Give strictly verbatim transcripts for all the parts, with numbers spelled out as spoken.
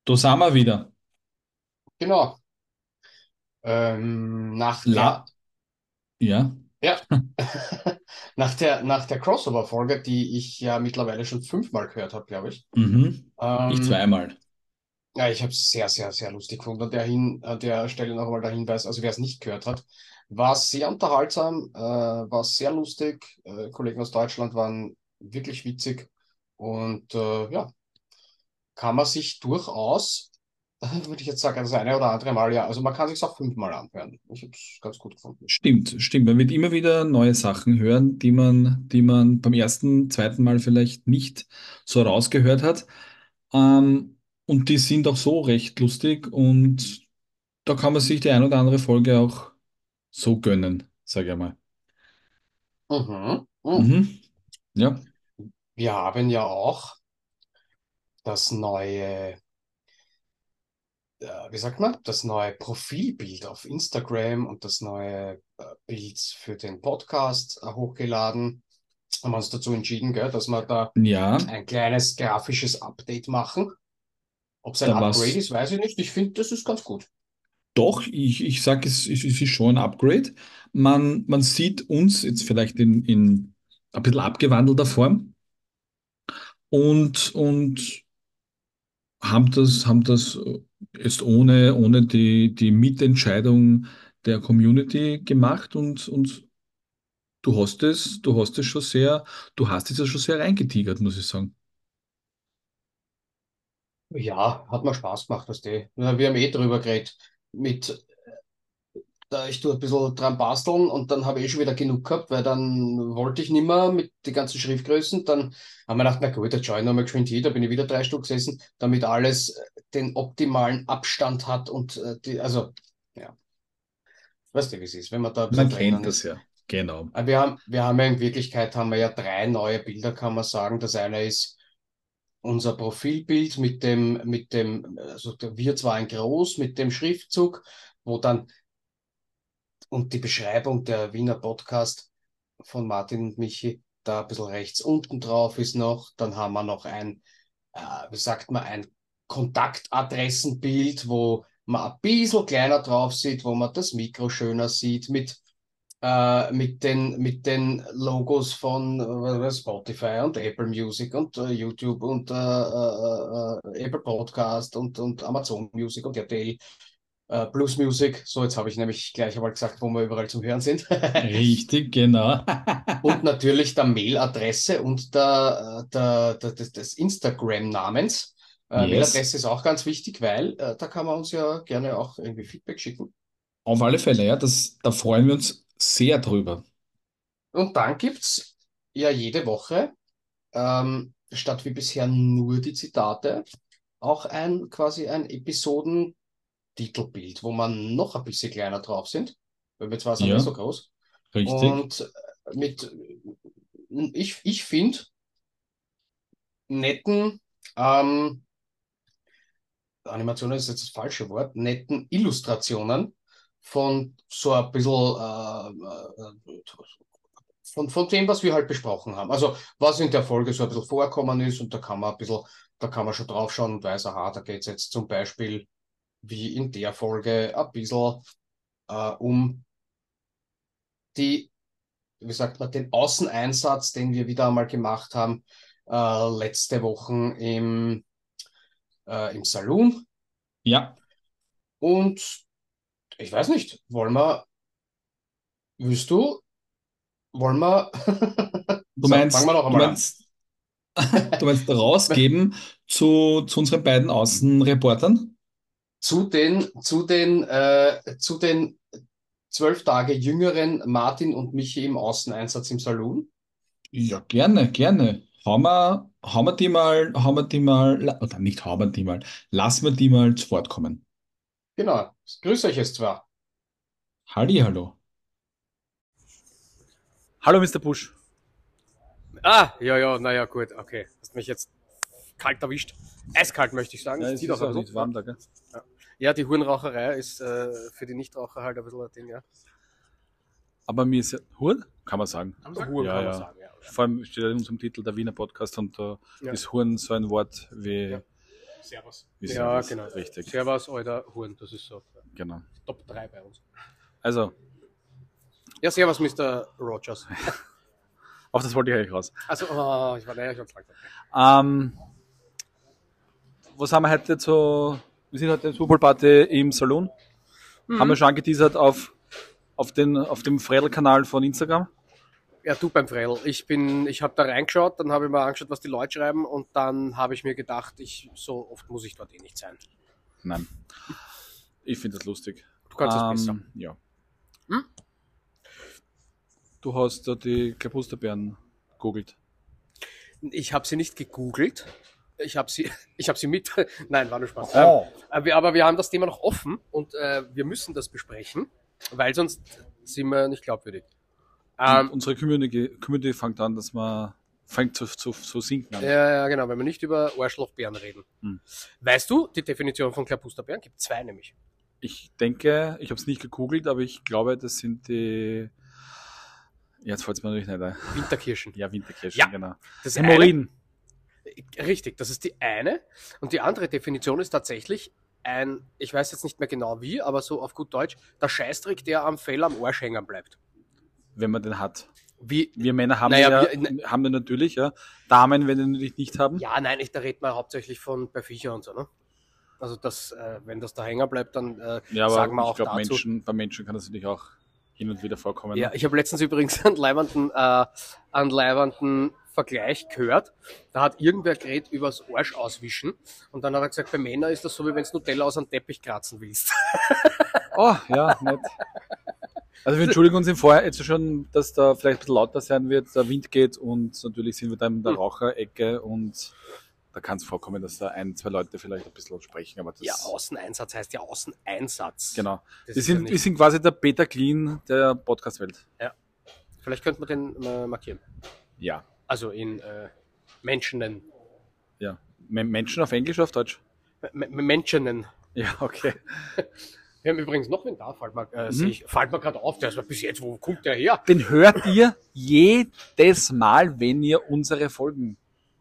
Da sind wir wieder. Genau. Ähm, nach der, La, ja. ja, nach der, nach der Crossover-Folge, die ich ja mittlerweile schon fünfmal gehört habe, glaube ich. Mhm. Ich Ähm, zweimal. ja, ich habe es sehr, sehr, sehr lustig gefunden. An der, hin, an der Stelle noch einmal der Hinweis, also wer es nicht gehört hat, war sehr unterhaltsam, äh, war sehr lustig. Äh, Kollegen aus Deutschland waren wirklich witzig und äh, ja, kann man sich durchaus, würde ich jetzt sagen, das eine oder andere Mal, ja, also man kann sich auch fünfmal anhören. Ich habe es ganz gut gefunden. Stimmt, stimmt. Man wird immer wieder neue Sachen hören, die man, die man beim ersten, zweiten Mal vielleicht nicht so rausgehört hat. Ähm, und die sind auch so recht lustig und da kann man sich die ein oder andere Folge auch so gönnen, sage ich mal. Mhm. Mhm. Mhm. Ja. Wir haben ja auch das neue, äh, wie sagt man, das neue Profilbild auf Instagram und das neue äh, Bild für den Podcast äh, hochgeladen. Haben wir uns dazu entschieden, gell, dass wir da Ja, ein kleines grafisches Update machen. Ob es ein da Upgrade war's. ist, weiß ich nicht. Ich finde, das ist ganz gut. Doch, ich, ich sage, es, es es ist schon ein Upgrade. Man, man sieht uns jetzt vielleicht in, in ein bisschen abgewandelter Form und, und haben das, haben das jetzt ohne, ohne die, die Mitentscheidung der Community gemacht und, und du hast es, du hast es schon sehr, du hast es ja schon sehr reingetigert, muss ich sagen. Ja, hat mir Spaß gemacht, dass die. Wir haben eh drüber geredet. Mit da ich tue ein bisschen dran basteln und dann habe ich eh schon wieder genug gehabt, weil dann wollte ich nicht mehr mit den ganzen Schriftgrößen. Dann haben wir gedacht, na gut, jetzt schaue ich nochmal geschwind hier, da bin ich wieder drei Stück gesessen, damit alles äh, den optimalen Abstand hat und äh, die, also, ja, weißt du, wie es ist, wenn man da ein bisschen Man drinnen kennt das ist. ja. Genau. Aber wir haben, wir haben ja in Wirklichkeit haben wir ja drei neue Bilder, kann man sagen. Das eine ist unser Profilbild mit dem, mit dem, also wir zwar in groß mit dem Schriftzug, wo dann und die Beschreibung der Wiener Podcast von Martin und Michi, da ein bisschen rechts unten drauf ist noch. Dann haben wir noch ein, äh, wie sagt man, ein Kontaktadressenbild, wo man ein bisschen kleiner drauf sieht, wo man das Mikro schöner sieht, mit, äh, mit den, mit den Logos von äh, Spotify und Apple Music und äh, YouTube und äh, äh, äh, Apple Podcast und, und Amazon Music und R T L äh, Blues Music. So, jetzt habe ich nämlich gleich einmal gesagt, wo wir überall zum Hören sind. Richtig, genau. Und natürlich der Mailadresse und der, äh, der, der, des, des Instagram-Namens. Äh, Yes. Mailadresse ist auch ganz wichtig, weil äh, da kann man uns ja gerne auch irgendwie Feedback schicken. Auf alle Fälle, ja, das, da freuen wir uns sehr drüber. Und dann gibt's ja jede Woche, ähm, statt wie bisher nur die Zitate, auch ein quasi ein Episodentitelbild, wo man noch ein bisschen kleiner drauf sind, weil wir zwar sind eh Ja, so groß. richtig. Und mit, ich, ich finde, netten, ähm, Animationen ist jetzt das falsche Wort, netten Illustrationen von so ein bisschen äh, äh, von, von dem, was wir halt besprochen haben. Also was in der Folge so ein bisschen vorkommen ist und da kann man ein bisschen, da kann man schon drauf schauen und weiß, aha, da geht es jetzt zum Beispiel wie in der Folge ein bisschen äh, um die, wie sagt man, den Außeneinsatz, den wir wieder einmal gemacht haben, äh, letzte Woche im, äh, im Saloon. Ja, Und ich weiß nicht, wollen wir, willst du, wollen wir, du so, fangen wir meinst, noch du einmal an. meinst, du meinst rausgeben zu, zu unseren beiden Außenreportern? Zu den, zu den, äh, zu den zwölf Tage jüngeren Martin und Michi im Außeneinsatz im Saloon. Ja, gerne, gerne. Hauen wir, hauen wir die mal, hauen wir die mal, la- oder nicht hauen wir die mal, lassen wir die mal zu Wort kommen. Genau, grüß euch es zwar. Hallihallo. Hallo, Mister Busch. Ah, ja, ja, naja, gut, okay. Hast mich jetzt kalt erwischt. Eiskalt, möchte ich sagen. Ja, Es es zieht auch ist ein auch bisschen. nicht Ja, warm da, gell? ja. Ja, die Hurenraucherei ist äh, für die Nichtraucher halt ein bisschen ein Ding, ja. Aber mir ist ja, Huren, kann man sagen. Huren Ja, kann man ja. sagen, ja. Vor allem steht ja in unserem Titel der Wiener Podcast und da Ja, ist Huren so ein Wort wie ja. Servus. Wie Ja, Servus. genau. Richtig. Servus, alter Huren, das ist so Genau. Top drei bei uns. Also, Ja, servus, Mister Rogers. auf das wollte ich eigentlich raus. Also, oh, ich war naja, schon langsam. Ähm, was haben wir heute zu... Wir sind heute Super Bowl Party im Saloon. Mhm. Haben wir schon angeteasert auf, auf, den, auf dem Fredel-Kanal von Instagram. Ja, du beim Fredel. Ich bin, ich habe da reingeschaut, dann habe ich mir angeschaut, was die Leute schreiben und dann habe ich mir gedacht, ich so oft muss ich dort eh nicht sein. Nein. Ich finde das lustig. Du kannst es Ähm, besser. Ja. Hm? Du hast da die Klabusterbeeren googelt. Ich habe sie nicht gegoogelt. Ich habe sie, ich habe sie mit. Nein, war nur Spaß. Oh. Ähm, aber, wir, aber wir haben das Thema noch offen und äh, wir müssen das besprechen, weil sonst sind wir nicht glaubwürdig. Ähm, Unsere Community, Community fängt an, dass man fängt zu, zu, zu sinken an. ja, ja, genau, wenn wir nicht über Arschlochbären reden. Hm. Weißt du, die Definition von Klabusterbeeren gibt zwei nämlich. Ich denke, ich habe es nicht gegoogelt, aber ich glaube, das sind die. Jetzt fällt es mir natürlich nicht ein. Winterkirschen. Ja, Winterkirschen, Ja. genau. Das Hämorrhoiden. eine, richtig, das ist die eine. Und die andere Definition ist tatsächlich ein, ich weiß jetzt nicht mehr genau wie, aber so auf gut Deutsch, der Scheißdreck, der am Fell am Arsch hängen bleibt. Wenn man den hat. Wie, Wir Männer haben, Naja, ja, wir- haben den natürlich, ja. Damen, wenn den natürlich nicht haben. ja, nein, ich, da redet man hauptsächlich von bei Viecher und so, ne? Also das, äh, wenn das da hängen bleibt, dann äh, Ja, aber sagen wir ich auch glaube, dazu. Menschen, bei Menschen kann das natürlich auch hin und wieder vorkommen. Ja, ne? ich habe letztens übrigens einen leibenden, äh, einen leibenden Vergleich gehört. Da hat irgendwer geredet übers Arsch auswischen und dann hat er gesagt, bei Männern ist das so, wie wenn du Nutella aus einem Teppich kratzen willst. Oh, ja, nett. Also wir entschuldigen uns im Vorher jetzt schon, dass da vielleicht ein bisschen lauter sein wird, der Wind geht und natürlich sind wir da in der Hm. Raucherecke und da kann es vorkommen, dass da ein, zwei Leute vielleicht ein bisschen sprechen, aber das... Ja, Außeneinsatz heißt ja Außeneinsatz. Genau. Das Wir ist ja sind, nicht- wir sind quasi der Peter Clean der Podcast-Welt. Vielleicht könnte man den äh, markieren. Ja. Also in äh, Menschen nennen. Ja. M- Menschen auf Englisch oder auf Deutsch? M M- Menschen nennen. Ja, okay. Wir haben übrigens noch wen da, fällt mir, äh, Mhm. sehe ich, fällt mir gerade auf, der ist mal bis jetzt, wo kommt der her? Den hört ihr jedes Mal, wenn ihr unsere Folgen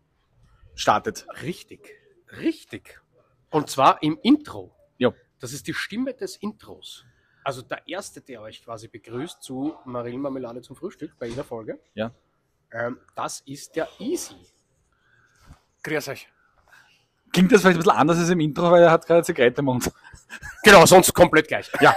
startet. Richtig, richtig. Und zwar im Intro. Ja. Das ist die Stimme des Intros. Also der Erste, der euch quasi begrüßt zu Marillenmarmelade zum Frühstück bei jeder Folge. Ja. Ähm, das ist der Easy. Grüß euch. Klingt das vielleicht ein bisschen anders als im Intro, weil er hat gerade eine Zigarette im Mund. Genau, sonst komplett gleich. Ja.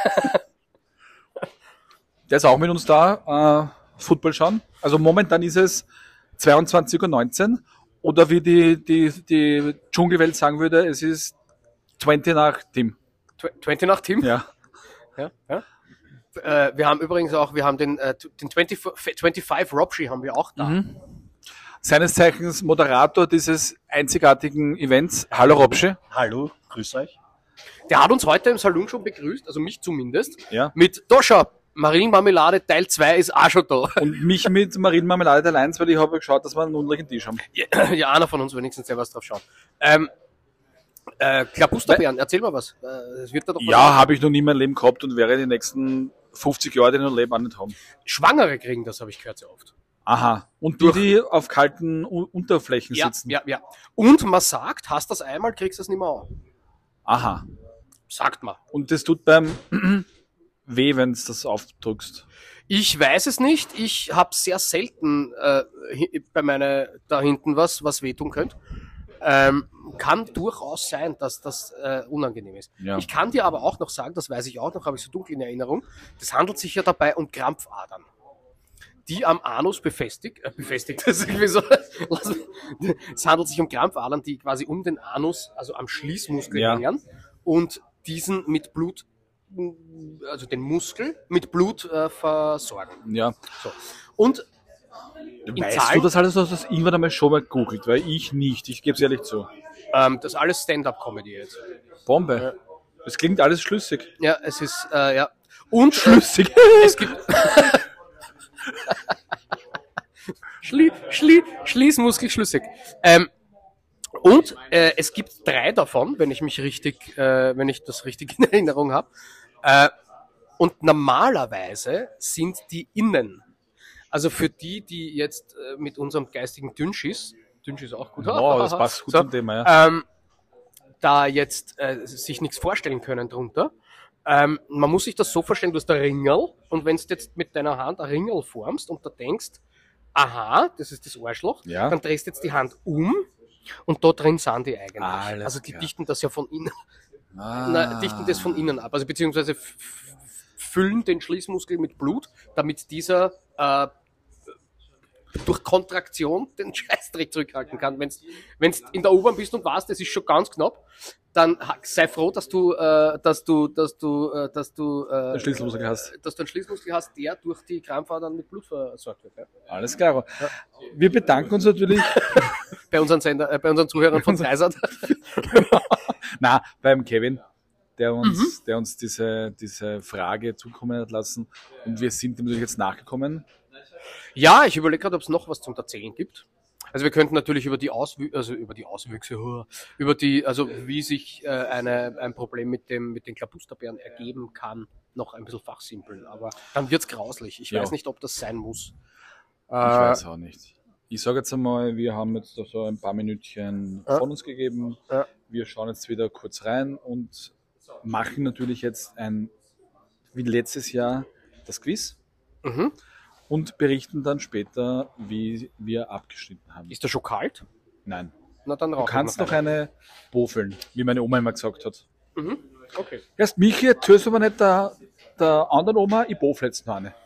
Der ist auch mit uns da, äh, Football schauen. Also momentan ist es zweiundzwanzig Uhr neunzehn oder wie die, die, die Dschungelwelt sagen würde, es ist zwanzig nach Tim. Tw- zwanzig nach Tim. Ja. Ja, ja. Äh, wir haben übrigens auch, wir haben den, äh, den fünfundzwanzig, fünfundzwanzig Robshi haben wir auch da. Mhm. Seines Zeichens Moderator dieses einzigartigen Events. Hallo Robsche. Hallo, grüß euch. Der hat uns heute im Salon schon begrüßt, also mich zumindest, Ja. mit Doscha. Marillenmarmelade Teil zwei ist auch schon da. Und mich mit Marillenmarmelade Teil eins, weil ich habe geschaut, dass wir einen unruhigen Tisch haben. Ja, ja, einer von uns wenigstens der was drauf schauen. Ähm, äh, Klabusterbeeren, erzähl mal was. Äh, es wird da doch Ja, habe ich noch nie in meinem Leben gehabt und werde die nächsten fünfzig Jahre, die ich noch leben, auch nicht haben. Schwangere kriegen das, habe ich gehört sehr oft. Aha. Und die, die auf kalten U- Unterflächen Ja, sitzen. ja, ja. Und man sagt, hast das einmal, kriegst du es nicht mehr an. Aha. Sagt man. Und das tut beim weh, wenn du das aufdrückst. Ich weiß es nicht. Ich habe sehr selten äh, hi- bei meiner da hinten was, was wehtun könnte. Ähm, kann durchaus sein, dass das äh, unangenehm ist. Ja. Ich kann dir aber auch noch sagen, das weiß ich auch noch, habe ich so dunkel in Erinnerung, das handelt sich ja dabei um Krampfadern, die am Anus befestigt, äh, befestigt, das ist irgendwie so, es handelt sich um Krampfadern, die quasi um den Anus, also am Schließmuskel Ja. hängen und diesen mit Blut, also den Muskel mit Blut äh, versorgen. Ja. So. Und in Weißt Zahlen, du das alles, hast du das irgendwann einmal schon mal gegoogelt? Weil ich nicht, ich gebe es ehrlich zu. ähm, das ist alles Stand-up-Comedy jetzt. Bombe. Das klingt alles schlüssig. Ja, es ist, äh, ja. Und Schlüssig. es gibt Schlie Schlie Schließmuskel schlüssig. Ähm, und äh, es gibt drei davon, wenn ich mich richtig, äh, wenn ich das richtig in Erinnerung habe. Äh, und normalerweise sind die innen. Also für die, die jetzt äh, mit unserem geistigen Dünnschiss, Dünnschiss auch gut, Oh, das passt gut So, zum Thema, ja. ähm, da jetzt äh, sich nichts vorstellen können drunter. Ähm, man muss sich das so vorstellen, du hast ein Ringel und wenn du jetzt mit deiner Hand ein Ringel formst und da denkst, aha, das ist das Arschloch, Ja. dann drehst du jetzt die Hand um und da drin sind die eigentlich. Alles also die klar. dichten das ja von innen, Ah. na, dichten das von innen ab, also beziehungsweise f- f- füllen den Schließmuskel mit Blut, damit dieser äh, durch Kontraktion den Scheißdreck zurückhalten kann. Wenn du in der U-Bahn bist und weißt, das ist schon ganz knapp, dann ha- sei froh, dass du, äh, dass du, dass du, äh, dass du, äh, Den Schlüsselmuskel hast. dass du einen Schließmuskel hast, der durch die Krampfadern mit Blut versorgt wird. Ja. Alles klar. Wir bedanken uns natürlich Bei unseren Sender, äh, bei unseren Zuhörern von Dreisat. na, beim Kevin, der uns, Mhm. der uns diese, diese Frage zukommen hat lassen. Und wir sind dem natürlich jetzt nachgekommen. Ja, ich überlege gerade, ob es noch was zum Erzählen gibt. Also wir könnten natürlich über die Auswüchse, also über die Auswüchse, huh, über die, also wie sich äh, eine, ein Problem mit dem mit den Klabusterbären ergeben kann, noch ein bisschen fachsimpeln. Aber dann wird's grauslich. Ich Ja. weiß nicht, ob das sein muss. Ich weiß auch nicht. Ich sage jetzt einmal, wir haben jetzt da so ein paar Minütchen Ja. von uns gegeben. Ja. Wir schauen jetzt wieder kurz rein und machen natürlich jetzt ein, wie letztes Jahr, das Quiz Mhm. und berichten dann später, wie wir abgeschnitten haben. Ist das schon kalt? Nein. Na dann Du rauchen kannst wir noch eine bofeln, wie meine Oma immer gesagt hat. Mhm. Okay. Erst Michi, tust aber nicht der, der anderen Oma, ich bofel jetzt noch eine.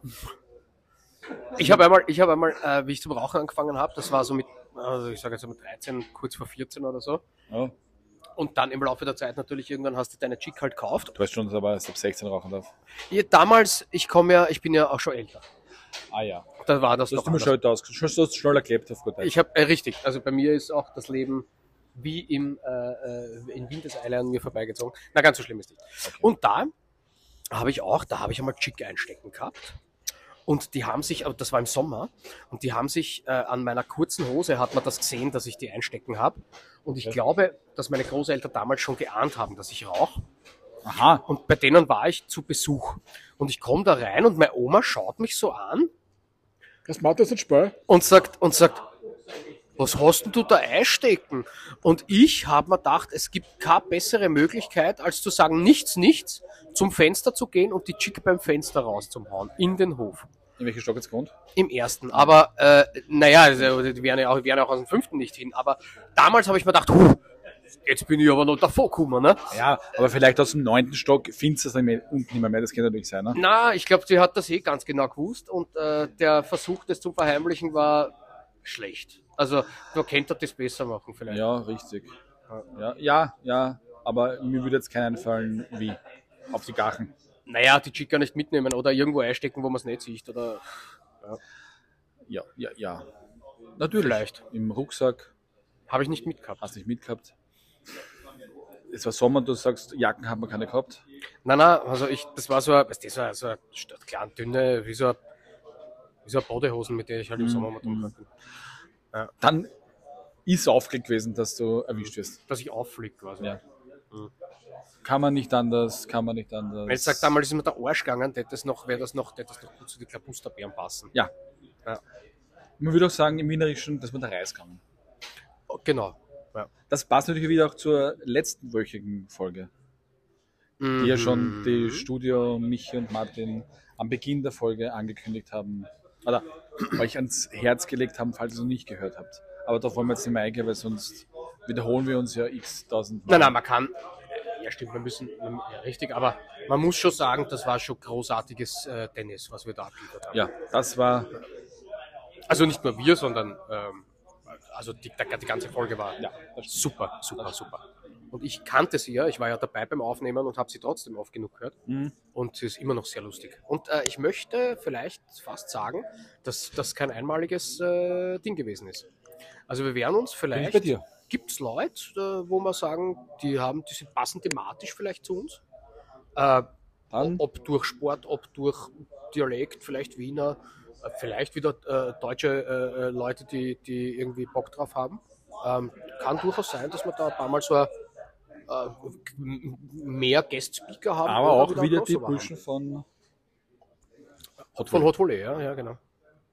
Ich habe einmal, ich habe einmal, äh, wie ich zum Rauchen angefangen habe, das war so mit, also ich sage jetzt so mit dreizehn, kurz vor vierzehn oder so. Ja, Und dann im Laufe der Zeit natürlich irgendwann hast du deine Chick halt gekauft. du weißt schon, dass ich aber erst ab sechzehn rauchen darf. Ja, damals, ich komme ja, ich bin ja auch schon älter. Ah ja. Da war das Das noch hast du mir anders. schon heute ausgeschaut. Du hast schneller geklebt auf gut Deutsch. Ich habe äh, richtig, also bei mir ist auch das Leben wie im äh, äh, in Windeseile an mir vorbeigezogen. Na, ganz so schlimm ist nicht. Und da habe ich auch, da habe ich einmal Chick einstecken gehabt. Und die haben sich, aber das war im Sommer, und die haben sich äh, an meiner kurzen Hose hat man das gesehen, dass ich die einstecken habe. Und ich Ja. glaube, dass meine Großeltern damals schon geahnt haben, dass ich rauche. Aha. Und bei denen war ich zu Besuch. Und ich komme da rein und meine Oma schaut mich so an Das macht das nicht Spaß. und sagt, und sagt, was hast denn du da einstecken? Und ich habe mir gedacht, es gibt keine bessere Möglichkeit, als zu sagen, nichts, nichts, zum Fenster zu gehen und die Chick beim Fenster rauszuhauen, in den Hof. In welche Stock jetzt gewohnt? Im ersten. Aber, äh, naja, also, die wären ja auch, wären ja auch aus dem fünften nicht hin. Aber damals habe ich mir gedacht, huh, jetzt bin ich aber noch davor gekommen, ne? Ja, aber vielleicht aus dem neunten Stock findest du es nicht mehr, unten nicht mehr, mehr. Das kann natürlich sein, ne? Na, ich glaube, die hat das eh ganz genau gewusst und äh, der Versuch, das zu verheimlichen, war schlecht. Also, da könnte er das besser machen vielleicht. Ja, richtig. Ja, ja, ja, aber mir würde jetzt keiner einfallen, wie. Auf die Gachen. Naja, die Chica nicht mitnehmen oder irgendwo einstecken, wo man es nicht sieht. Oder Ja, ja, ja. Natürlich. Vielleicht. Im Rucksack habe ich nicht mitgehabt. hast du nicht mitgehabt. Es war Sommer, du sagst, Jacken haben wir keine gehabt. Nein, nein, also ich, das war so, ein- weißt du, das war so eine st- kleine, dünne, wie so eine, wie so eine Bodehosen, mit der ich halt im Mhm. Sommer mal drum bin. Dann ist aufgelegt gewesen, dass du erwischt wirst. Dass ich auffliege quasi. Ja. Mhm. Kann man nicht anders, kann man nicht anders. Wenn ich sage, damals ist mir der Arsch gegangen, hätte das noch, wäre das noch, hätte das noch gut zu den Klabusterbären passen. Ja. Ja. Man würde auch sagen, im Wienerischen, dass man da Reis kann. Oh, genau. Ja. Das passt natürlich wieder auch zur letzten wöchigen Folge, die ja schon die Studio, Michi und Martin am Beginn der Folge angekündigt haben, oder euch ans Herz gelegt haben, falls ihr es noch nicht gehört habt. Aber da wollen wir jetzt nicht mehr eingehen, weil sonst wiederholen wir uns ja x tausend Mal. Nein, nein, man kann, ja stimmt, wir müssen, ja richtig, aber man muss schon sagen, das war schon großartiges äh, Tennis, was wir da abgeliefert haben. Ja, das war, Also nicht nur wir, sondern ähm, also die, die, die ganze Folge war ja, das stimmt. super, super, super. Und ich kannte sie ja, ich war ja dabei beim Aufnehmen und habe sie trotzdem oft genug gehört. Mhm. Und sie ist immer noch sehr lustig. Und äh, ich möchte vielleicht fast sagen, dass das kein einmaliges äh, Ding gewesen ist. Also wir werden uns Bin ich vielleicht, bei dir. gibt es Leute, äh, wo wir sagen, die haben, die sind passen thematisch vielleicht zu uns. Äh, Dann, ob durch Sport, ob durch Dialekt, vielleicht Wiener, äh, vielleicht wieder äh, deutsche äh, äh, Leute, die, die irgendwie Bock drauf haben. Ähm, kann durchaus sein, dass wir da ein paar Mal so ein, äh, m- mehr Guest-Speaker haben. aber oder auch ein wieder die Crossover haben. Burschen von Hot Von Wheels. Hot Volley, ja, ja, genau.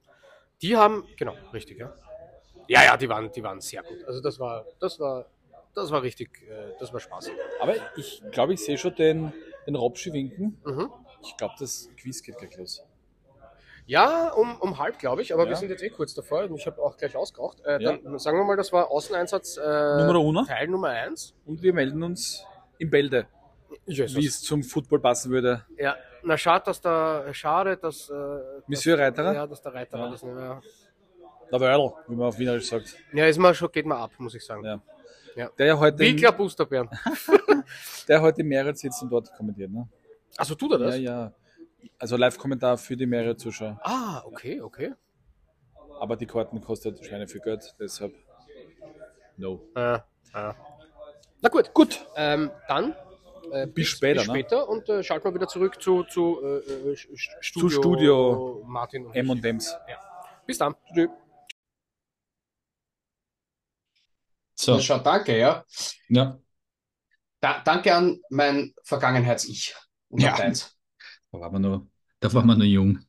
Die haben, genau, richtig, ja. Ja, ja, die waren, die waren sehr gut. Also das war, das war, das war richtig, äh, das war Spaß. Aber ich glaube, ich sehe schon den, den Robschi winken. Mhm. Ich glaube, das Quiz geht gleich los. Ja, um, um halb, glaube ich, aber Ja. wir sind jetzt eh kurz davor und ich habe auch gleich ausgeraucht. Äh, Ja. Dann sagen wir mal, das war Außeneinsatz äh, Nummer uno. Teil Nummer eins. Und wir melden uns im Bälde, Jesus. wie es zum Football passen würde. Ja, na schade, dass der, schade, dass, äh, Monsieur dass, Reiterer? Ja, dass der Reiterer Ja. das nicht mehr. Der Wörl, wie man auf Wienerisch sagt. Ja, ist mal schon, geht mal ab, muss ich sagen. Ja. Ja. Der ja heute, Winkler Boosterbären. der heute im Merit sitzt und dort kommentiert. Ne? Also tut er das? Ja, ja. Also Live-Kommentar für die mehrere Zuschauer. Ah, okay, okay. Aber die Karten kostet Schweine viel Geld, deshalb no. Äh, äh. Na gut, Gut, ähm, dann äh, bis, später, bis ne? später und äh, schalten wir wieder zurück zu, zu äh, äh, Sch- Studio, Studio Martin und M ich. und M's. Bis dann. Tschüss. So, Na, schau, danke, ja. ja, Da, danke an mein Vergangenheits-Ich. Und Ja. an deins. da waren wir noch, da waren wir noch jung.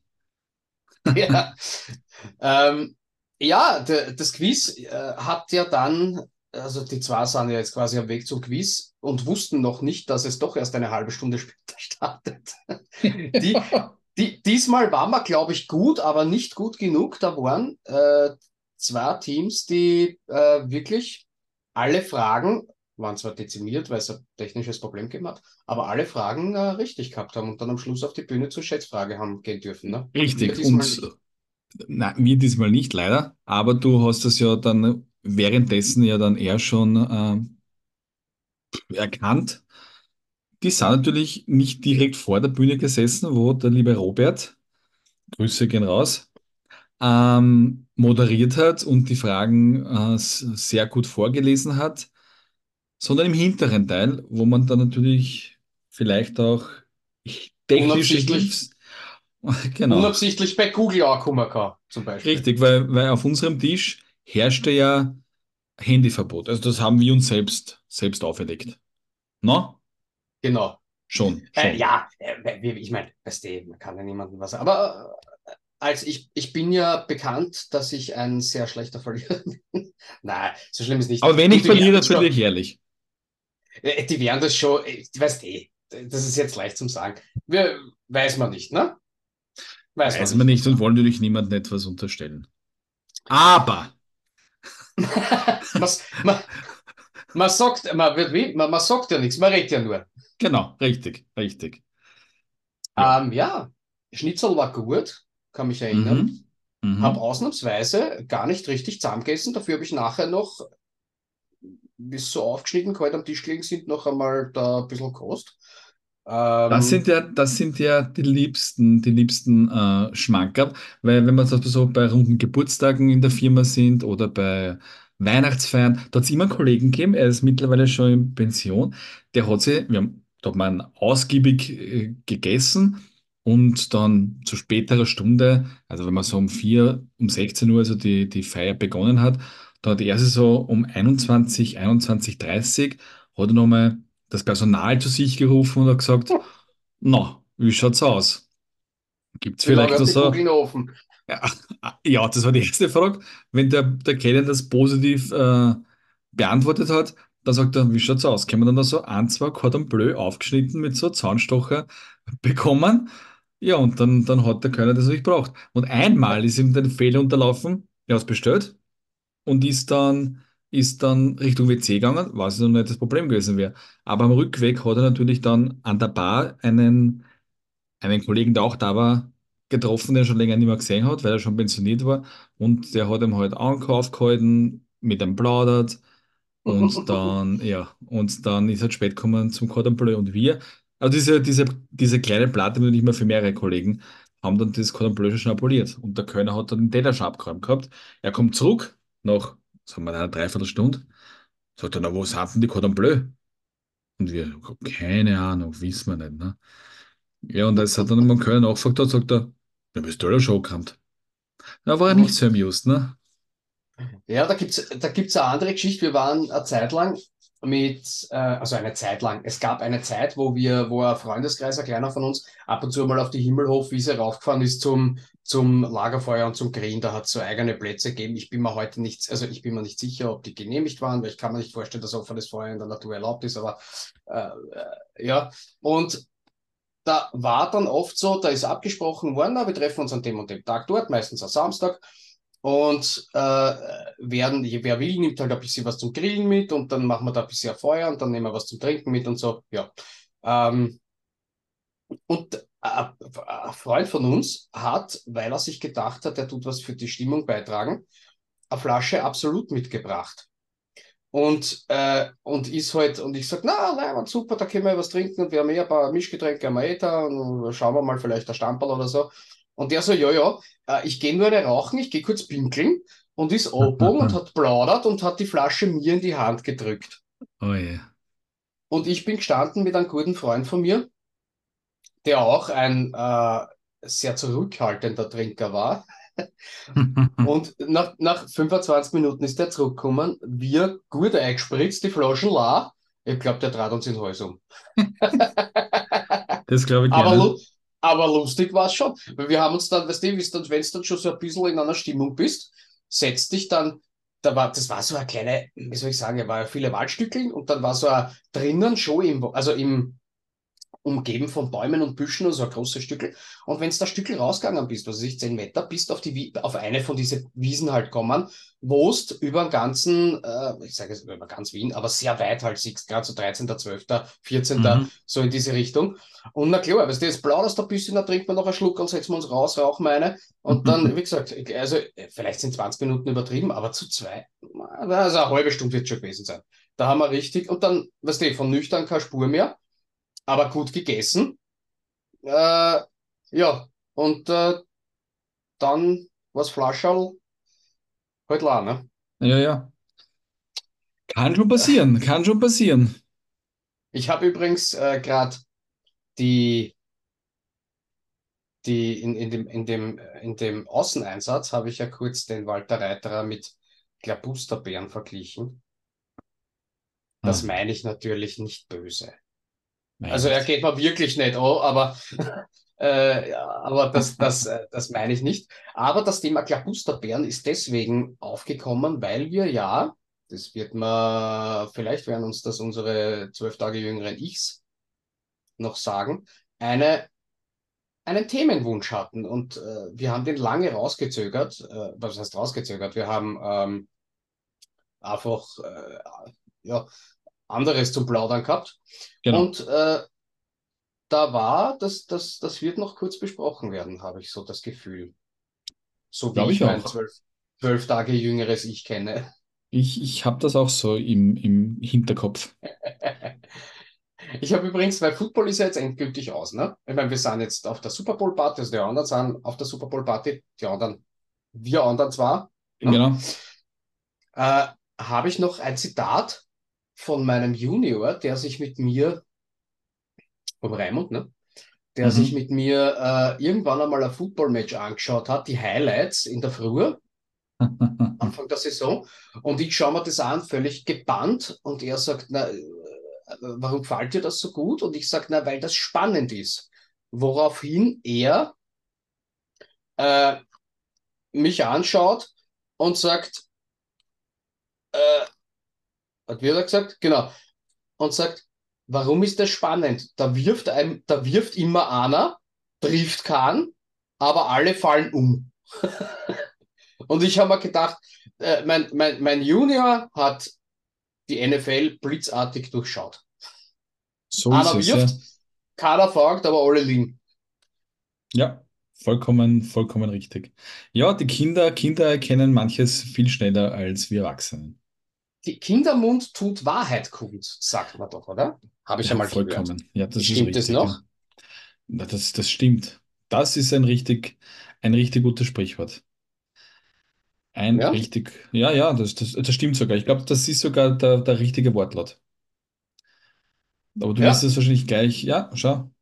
Ja, ähm, ja de, das Quiz äh, hat ja dann, also die zwei sind ja jetzt quasi am Weg zum Quiz und wussten noch nicht, dass es doch erst eine halbe Stunde später startet. Die, die, diesmal waren wir, glaube ich, gut, aber nicht gut genug. Da waren äh, zwei Teams, die äh, wirklich alle Fragen, waren zwar dezimiert, weil es ein technisches Problem gegeben hat, aber alle Fragen äh, richtig gehabt haben und dann am Schluss auf die Bühne zur Schätzfrage haben gehen dürfen. Ne? Wir Richtig. diesmal Und nicht. nein, wir diesmal nicht, leider. Aber du hast das ja dann währenddessen ja dann eher schon äh, erkannt. Die sind natürlich nicht direkt vor der Bühne gesessen, wo der liebe Robert, Grüße gehen raus, ähm, moderiert hat und die Fragen äh, s- sehr gut vorgelesen hat, sondern im hinteren Teil, wo man dann natürlich vielleicht auch technische Unabsichtlich, Hilfs... Genau, unabsichtlich bei Google auch kommen kann, zum Beispiel. richtig, weil, weil auf unserem Tisch herrschte ja Handyverbot. Also das haben wir uns selbst, selbst auferlegt. No? Genau. Schon, Äh, schon. ja, äh, wie- ich meine, weißt du, man kann ja niemandem was. Aber äh, als ich, ich bin ja bekannt, dass ich ein sehr schlechter Verlierer bin. Nein, so schlimm ist nicht. Aber wenn Und ich die werden verliere, das schon- verliere ich ehrlich. äh, Die werden das schon, äh, weißt du, das ist jetzt leicht zum Sagen. Wir, weiß man nicht, ne? Weiß, Weiß man nicht und wollen natürlich niemandem etwas unterstellen. Aber, man, man, man sagt, man, wird wie- man, man sagt ja nichts, man redet ja nur. genau, richtig, richtig. Ja. Ja, ähm, ja Schnitzel war gut, kann mich erinnern. Mhm. Mhm. Habe ausnahmsweise gar nicht richtig zusammengegessen. Dafür habe ich nachher noch, bis so aufgeschnitten, kalt am Tisch gelegen sind, noch einmal da ein bisschen Kost. Ähm, Das sind ja, das sind ja die liebsten, die liebsten äh, Schmankerl, weil wenn wir zum Beispiel so bei runden Geburtstagen in der Firma sind oder bei Weihnachtsfeiern, da hat es immer einen Kollegen gegeben, er ist mittlerweile schon in Pension, der hat sich, wir haben, da hat man ausgiebig äh, gegessen und dann zu späterer Stunde, also wenn man so um vier, um sechzehn Uhr also die, die Feier begonnen hat, da hat er sich so um einundzwanzig, einundzwanzig Uhr dreißig hat er nochmal das Personal zu sich gerufen und hat gesagt, na, wie schaut's aus? Gibt's wie lange vielleicht hat noch die so? Kugel noch offen? Ja, ja, das war die erste Frage. Wenn der, der Kellner das positiv äh, beantwortet hat, dann sagt er, wie schaut's aus? Können wir dann da so ein, zwei Cordon Bleu aufgeschnitten mit so Zaunstocher bekommen? Ja, und dann, dann hat der Kellner das nicht gebraucht. Und einmal ist ihm der Fehler unterlaufen, er hat's bestellt und ist dann, ist dann Richtung W C gegangen, was noch nicht das Problem gewesen wäre. Aber am Rückweg hat er natürlich dann an der Bar einen, einen Kollegen, der auch da war, getroffen, den er schon länger nicht mehr gesehen hat, weil er schon pensioniert war. Und der hat ihm halt Ankauf gehalten, mit ihm plaudert. Und dann, ja, und dann ist er spät gekommen zum Cordon Bleu. Und wir, also diese, diese, diese kleine Platte, nicht mehr für mehrere Kollegen, haben dann das Cordon Bleu schon schnabuliert. Und der Kölner hat dann den Teller schon abgeräumt gehabt. Er kommt zurück, nach, sagen wir, einer Dreiviertelstunde, sagt er, na, wo sind denn die Cordon Bleu? Und wir, keine Ahnung, wissen wir nicht, ne? Ja, und als er dann mal Köln nachgefragt hat, sagt er, ja, bist du ja schon gekannt. Da war er nicht so amused, ne? Ja, da gibt's, da gibt's eine andere Geschichte. Wir waren eine Zeit lang mit, äh, also eine Zeit lang. Es gab eine Zeit, wo wir, wo ein Freundeskreis, ein kleiner von uns, ab und zu mal auf die Himmelhofwiese raufgefahren ist zum, zum Lagerfeuer und zum Grillen. Da hat es so eigene Plätze gegeben. Ich bin mir heute nicht, also ich bin mir nicht sicher, ob die genehmigt waren, weil ich kann mir nicht vorstellen, dass offenes Feuer in der Natur erlaubt ist, aber äh, äh, ja. Und da war dann oft so, da ist abgesprochen worden, na, wir treffen uns an dem und dem Tag dort, meistens am Samstag. Und äh, werden, wer will, nimmt halt ein bisschen was zum Grillen mit und dann machen wir da ein bisschen Feuer und dann nehmen wir was zum Trinken mit und so. Ja. Ähm, und äh, ein Freund von uns hat, weil er sich gedacht hat, er tut was für die Stimmung beitragen, eine Flasche Absolut mitgebracht. Und, äh, und ist halt, und ich sag, na, nein, super, da können wir was trinken und wir haben eh ein paar Mischgetränke, haben wir eh da und schauen wir mal vielleicht ein Stamperl oder so. Und der so, ja, ja, äh, ich gehe nur eine rauchen, ich gehe kurz pinkeln und ist abgebogen und hat plaudert und hat die Flasche mir in die Hand gedrückt. Oh je. Und ich bin gestanden mit einem guten Freund von mir, der auch ein äh, sehr zurückhaltender Trinker war. Und nach, nach fünfundzwanzig Minuten ist der zurückgekommen, wir gut eingespritzt, die Flaschen leer. Ich glaube, der trat uns in den Hals um. Das glaube ich Aber, gerne. lu aber lustig war es schon. Weil wir haben uns dann, weißt du, wenn du dann schon so ein bisschen in einer Stimmung bist, setzt dich dann, da war, das war so eine kleine, wie soll ich sagen, da war ja viele Waldstückeln und dann war so ein drinnen schon im, also im, umgeben von Bäumen und Büschen und so ein großes Stückel. Und wenn du da Stückel rausgegangen bist, was weiß ich, zehn Meter, bist auf die Wie auf eine von diesen Wiesen halt kommen, wost über den ganzen, äh, ich sage jetzt über ganz Wien, aber sehr weit halt siehst, gerade so dreizehnter, zwölfter, vierzehnter, Mhm. so in diese Richtung. Und na klar, weißt du, jetzt plauderst du ein bisschen, dann trinkt man noch einen Schluck und setzen wir uns raus, rauchen wir eine. Und dann, wie gesagt, also vielleicht sind zwanzig Minuten übertrieben, aber zu zwei, also eine halbe Stunde wird es schon gewesen sein. Da haben wir richtig, und dann, weißt du, von nüchtern keine Spur mehr, aber gut gegessen. Äh, ja, und äh, dann was Flascherl halt la, ne? Ja, ja. Kann schon passieren, kann schon passieren. Ich habe übrigens äh, gerade die, die in, in dem, in dem, in dem Außeneinsatz habe ich ja kurz den Walter Reiterer mit Klabusterbären verglichen. Das Ah, meine ich natürlich nicht böse. mein Also er Gott. geht mir wirklich nicht an, aber, äh, ja, aber das, das, äh, das meine ich nicht. Aber das Thema Klabusterbären ist deswegen aufgekommen, weil wir ja, das wird man, vielleicht werden uns das unsere zwölf Tage jüngeren Ichs noch sagen, eine, einen Themenwunsch hatten. Und äh, wir haben den lange rausgezögert. Äh, was heißt rausgezögert? Wir haben ähm, einfach äh, ja, anderes zum Plaudern gehabt. Genau. Und äh, da war, das, das, das wird noch kurz besprochen werden, habe ich so das Gefühl. So wie Glaube ich ich mein auch. zwölf, zwölf Tage jüngeres Ich kenne. Ich, ich habe das auch so im, im Hinterkopf. Ich habe übrigens, weil Football ist ja jetzt endgültig aus, ne? Ich meine, wir sind jetzt auf der Super Bowl Party, also die anderen sind auf der Super Bowl Party, die anderen, wir anderen zwar, ne? Genau. Äh, habe ich noch ein Zitat von meinem Junior, der sich mit mir, vom Raimund, ne? Der sich Mhm. mit mir äh, irgendwann einmal ein Football-Match angeschaut hat, die Highlights in der Früh, Anfang der Saison. Und ich schaue mir das an, völlig gebannt. Und er sagt, na, äh, warum gefällt dir das so gut? Und ich sage, na, weil das spannend ist. Woraufhin er äh, mich anschaut und sagt, äh, hat wie hat er gesagt? Genau. Und sagt, warum ist das spannend? Da wirft einem, da wirft immer einer, trifft keinen, aber alle fallen um. Und ich habe mir gedacht, äh, mein, mein, mein Junior hat die N F L blitzartig durchschaut. So ist Einer es, ja. wirft, keiner fängt, aber alle liegen. Ja, vollkommen, vollkommen richtig. Ja, die Kinder, Kinder erkennen manches viel schneller als wir Erwachsenen. Die Kindermund tut Wahrheit kund, sagt man doch, oder? Habe ich Ja, einmal gehört. vollkommen. Ja, das ist Stimmt es richtig. Ja. noch? Na, Das, das stimmt. Das ist ein richtig, ein richtig gutes Sprichwort. Ein Ja, richtig, ja, ja, das, das, das stimmt sogar. Ich glaube, das ist sogar der, der richtige Wortlaut. Aber du wirst ja. es wahrscheinlich gleich, ja, schau,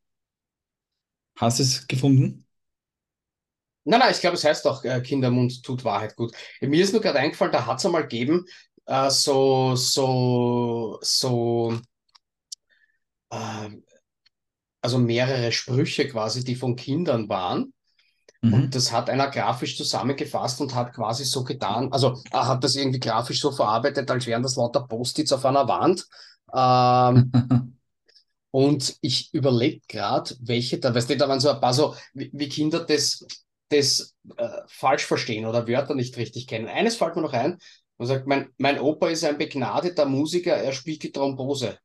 hast es gefunden? Nein, nein, ich glaube, es heißt doch, äh, Kindermund tut Wahrheit gut. Mir ist nur gerade eingefallen, da hat es einmal gegeben, äh, so, so, so, äh, also mehrere Sprüche quasi, die von Kindern waren. Und Mhm. das hat einer grafisch zusammengefasst und hat quasi so getan, also er hat das irgendwie grafisch so verarbeitet, als wären das lauter Post-its auf einer Wand. Ähm, und ich überlege gerade, welche da, weißt du, da waren so ein paar so, wie, wie Kinder das, das äh, falsch verstehen oder Wörter nicht richtig kennen. Eines fällt mir noch ein. Man sagt, mein, mein Opa ist ein begnadeter Musiker, er spielt die Thrombose.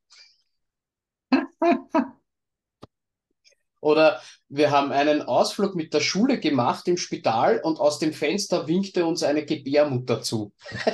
Oder wir haben einen Ausflug mit der Schule gemacht im Spital und aus dem Fenster winkte uns eine Gebärmutter zu.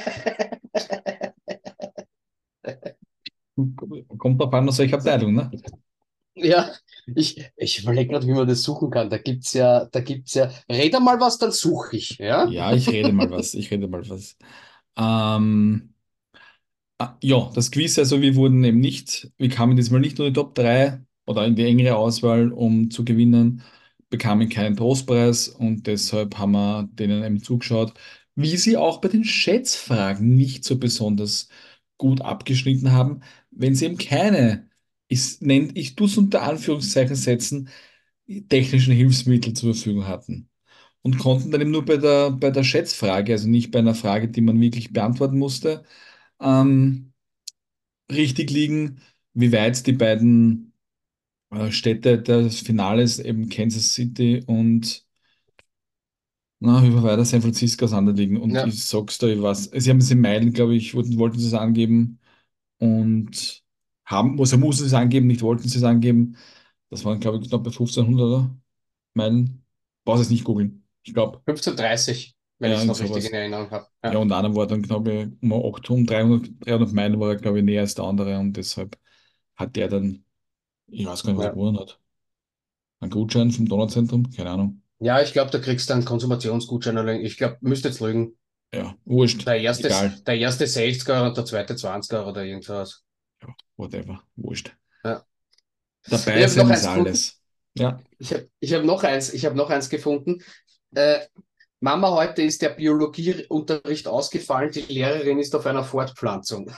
Kommt drauf an, aus welcher Abteilung, ne? Ja, ich, ich überlege gerade, wie man das suchen kann. Da gibt's ja, da gibt's ja, red mal was, dann suche ich, ja? Ja, ich rede mal was. Ich rede mal was. Ähm, ah, ja, das Quiz, also wir wurden eben nicht, wir kamen diesmal nicht nur in die Top drei oder in die engere Auswahl, um zu gewinnen, bekamen keinen Trostpreis und deshalb haben wir denen eben zugeschaut, wie sie auch bei den Schätzfragen nicht so besonders gut abgeschnitten haben, wenn sie eben keine, ich, nennt, ich tue es unter Anführungszeichen setzen, technischen Hilfsmittel zur Verfügung hatten. Und konnten dann eben nur bei der, bei der Schätzfrage, also nicht bei einer Frage, die man wirklich beantworten musste, ähm, richtig liegen, wie weit die beiden äh, Städte des Finales, eben Kansas City und na, wie weit San Francisco auseinander liegen. Und Ja, ich sag's dir, was, sie haben es in Meilen, glaube ich, wollten, wollten sie es angeben und haben, also mussten sie es angeben, nicht wollten sie es angeben. Das waren, glaube ich, knapp bei fünfzehnhundert oder? Meilen. Brauchst es nicht googeln. Ich glaube, fünfzehn Uhr dreißig, wenn ja, ich es irgend noch richtig in sowas. Erinnerung habe. Ja, Ja, und einer war dann, glaube ich, um achthundert, um dreihundert, dreihundert Meilen war er, glaube ich, näher als der andere und deshalb hat der dann, ich weiß gar nicht, was er ja. gewonnen hat. Ein Gutschein vom Donauzentrum? Keine Ahnung. Ja, ich glaube, da kriegst du einen Konsummationsgutschein. Oder ich glaube, müsste jetzt lügen. Ja, wurscht, Der erste, egal. der erste sechzig Euro und der zweite zwanzig Euro oder irgendwas. Ja, whatever, wurscht. Ja. Ich Dabei habe noch sein ist eins gefunden. alles. Ja, Ich habe ich hab noch eins, ich habe noch eins gefunden. Äh, Mama, heute ist der Biologieunterricht ausgefallen. Die Lehrerin ist auf einer Fortpflanzung.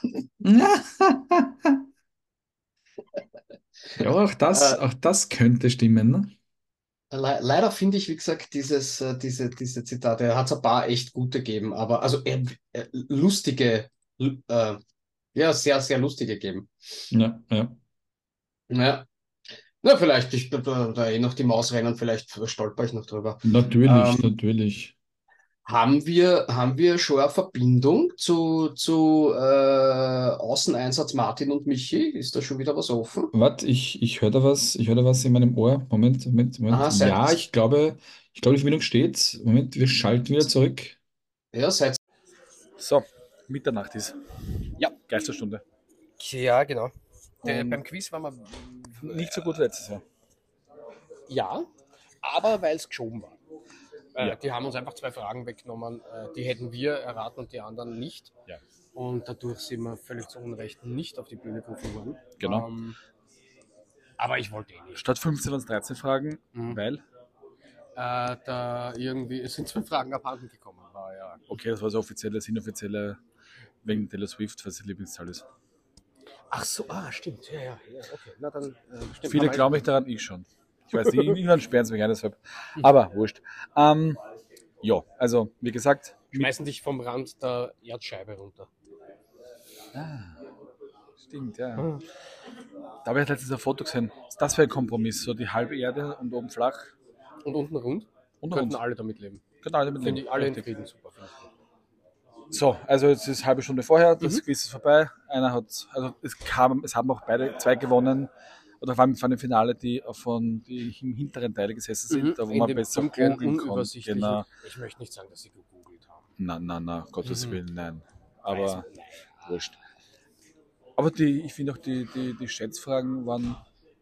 ja, auch das, Äh, auch das könnte stimmen, ne? le leider finde ich, wie gesagt, dieses, äh, diese, diese Zitate, hat es ein paar echt gute gegeben, aber also äh, äh, lustige, äh, ja, sehr, sehr lustige gegeben. Ja, ja. Ja, na, vielleicht, ich, da, da eh noch die Maus rennen, vielleicht stolper ich noch drüber. Natürlich, Ähm, natürlich. haben wir, haben wir schon eine Verbindung zu, zu äh, Außeneinsatz Martin und Michi? Ist da schon wieder was offen? Warte, ich, ich höre da was, ich höre da was in meinem Ohr. Moment, Moment, Moment. Aha, Ja, seit, ich glaube, ich glaube, die Verbindung steht. Moment, wir schalten wieder zurück. ja, seit, So, Mitternacht ist. Ja. Geisterstunde. Ja, genau. Der, Und beim Quiz waren wir nicht so gut wie letztes Jahr. ja, aber weil es geschoben war. Äh, Ja. Die haben uns einfach zwei Fragen weggenommen, äh, die hätten wir erraten und die anderen nicht. Ja. Und dadurch sind wir völlig zu Unrecht nicht auf die Bühne gerufen worden. Genau. Ähm, aber ich wollte eh nicht. Statt fünfzehn waren es dreizehn Fragen, Mhm. weil, Äh, da irgendwie, es sind zwei Fragen abhanden gekommen. War ja. okay, das war so offizielle, das inoffizielle, wegen Taylor Swift, was die Lieblingszahl ist. Ach so, ah, stimmt. Ja, ja, ja, okay. Na dann, äh, stimmt. Viele Aber- glauben nicht daran, ich schon. Ich weiß nicht, irgendwann sperren sie mich ein, deshalb. Aber wurscht. Ähm, ja, also, wie gesagt, mit, schmeißen dich vom Rand der Erdscheibe runter. stimmt, ja. Mhm. Da habe ich letztens ein Foto gesehen. Das wäre ein Kompromiss, so die halbe Erde und oben flach. Und unten rund. Und Könnten rund. alle damit leben. Genau, alle mit Finde Leben. ich alle in Richtig. Frieden super. Finde ich gut. So, also jetzt ist eine halbe Stunde vorher, das Mhm. Quiz ist vorbei. Einer hat, also es kam, es haben auch beide zwei gewonnen. Oder vor allem von dem Finale, die von die im hinteren Teil gesessen sind, Mhm. da wo In man dem besser dunklen, googeln kann. unübersichtlichen. Genau. Ich möchte nicht sagen, dass sie gegoogelt haben. Na, na, na, Gottes Mhm. Willen, nein. Also, Aber naja. wurscht. Aber die, ich finde auch die, die, die Schätzfragen waren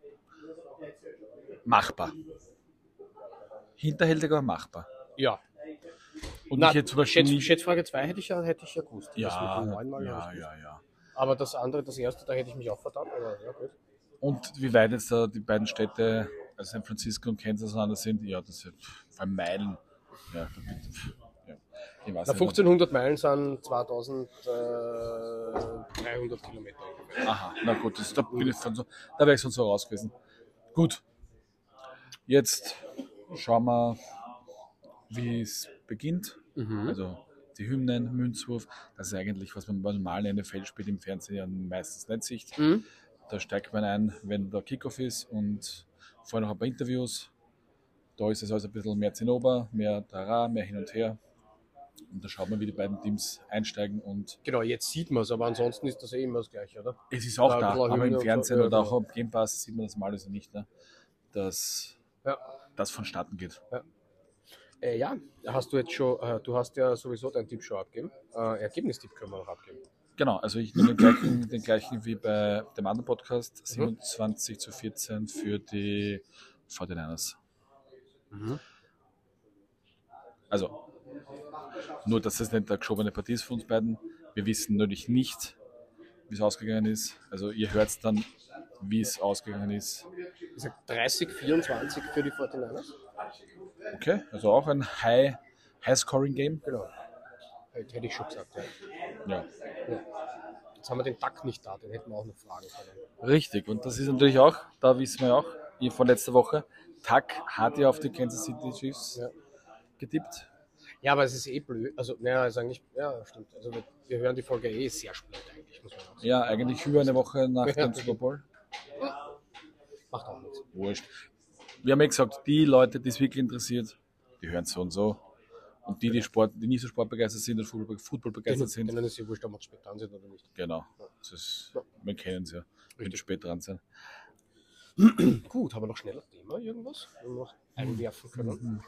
machbar. Hinterhältig, aber machbar. Ja. Und Na, ich jetzt zum Beispiel Schätz, nicht. Schätzfrage zwei hätte ich ja, hätte ich ja gewusst. Das mit Ja, den neunmal ja, habe ich ja, gewusst. ja. Aber das andere, das erste, da hätte ich mich auch verdammt. Aber ja, gut. Und wie weit jetzt da die beiden Städte, also San Francisco und Kansas auseinander sind, ja, das sind vor allem Meilen. Ja, da wird- ja. Ich weiß Na, nicht. fünfzehnhundert Meilen sind zweitausenddreihundert Kilometer ungefähr. Aha, na gut, das, da, bin ich von so, da wäre ich sonst so raus gewesen. Gut, jetzt schauen wir, wie es beginnt. Mhm. Also die Hymnen, Münzwurf, das ist eigentlich, was man beim normalen N F L-Spiel im Fernsehen ja meistens nicht sieht. Mhm. Da steigt man ein, wenn der Kickoff ist und vorher noch ein paar Interviews. Da ist es also ein bisschen mehr Zinnober, mehr Tara, mehr hin und her. Und da schaut man, wie die beiden Teams einsteigen und Genau, jetzt sieht man es, aber ansonsten ist das eh immer das Gleiche, oder? es ist auch Da ein da, bisschen aber Hymne im und Fernsehen so, ja, oder auch genau. am Game Pass sieht man das mal also nicht, ne? dass Ja. das vonstatten geht. Äh, ja, hast du jetzt schon, äh, du hast ja sowieso deinen Tipp schon abgegeben. Äh, Ergebnistipp können wir noch abgeben. Genau, also ich nehme den gleichen, den gleichen wie bei dem anderen Podcast, siebenundzwanzig zu vierzehn für die forty-niners. Mhm. Also, nur dass es nicht eine geschobene Partie ist von uns beiden. Wir wissen natürlich nicht, wie es ausgegangen ist. Also ihr hört dann, wie es ausgegangen ist. Ich sag dreißig vierundzwanzig für die forty-niners. Okay, also auch ein High, High-Scoring-Game. Genau. Hätte hätte ich schon gesagt, ja. Ja. Jetzt haben wir den Duck nicht da, den hätten wir auch noch fragen können. Richtig, und das ist natürlich auch, da wissen wir ja auch, wie von letzter Woche, Tuck hat ja auf die Kansas City Chiefs Ja. getippt. Ja, aber es ist eh blöd. Also, naja, ist eigentlich, ja, stimmt. Also, wir, wir hören die Folge eh sehr spät eigentlich, muss man auch sagen. Ja, eigentlich über eine Woche nach Ja. dem Super Bowl. Macht auch nichts. Wurscht. Wir haben ja gesagt, die Leute, die es wirklich interessiert, die hören so und so. Und die, die, Sport, die nicht so sportbegeistert sind und Football, Football begeistert sind, Denen ist ja wurscht, ob wir spät dran sind oder nicht. genau. Das ist, wir kennen es ja, wenn die spät dran sind. Gut, haben wir noch schneller Thema, irgendwas? Wenn wir noch einwerfen können.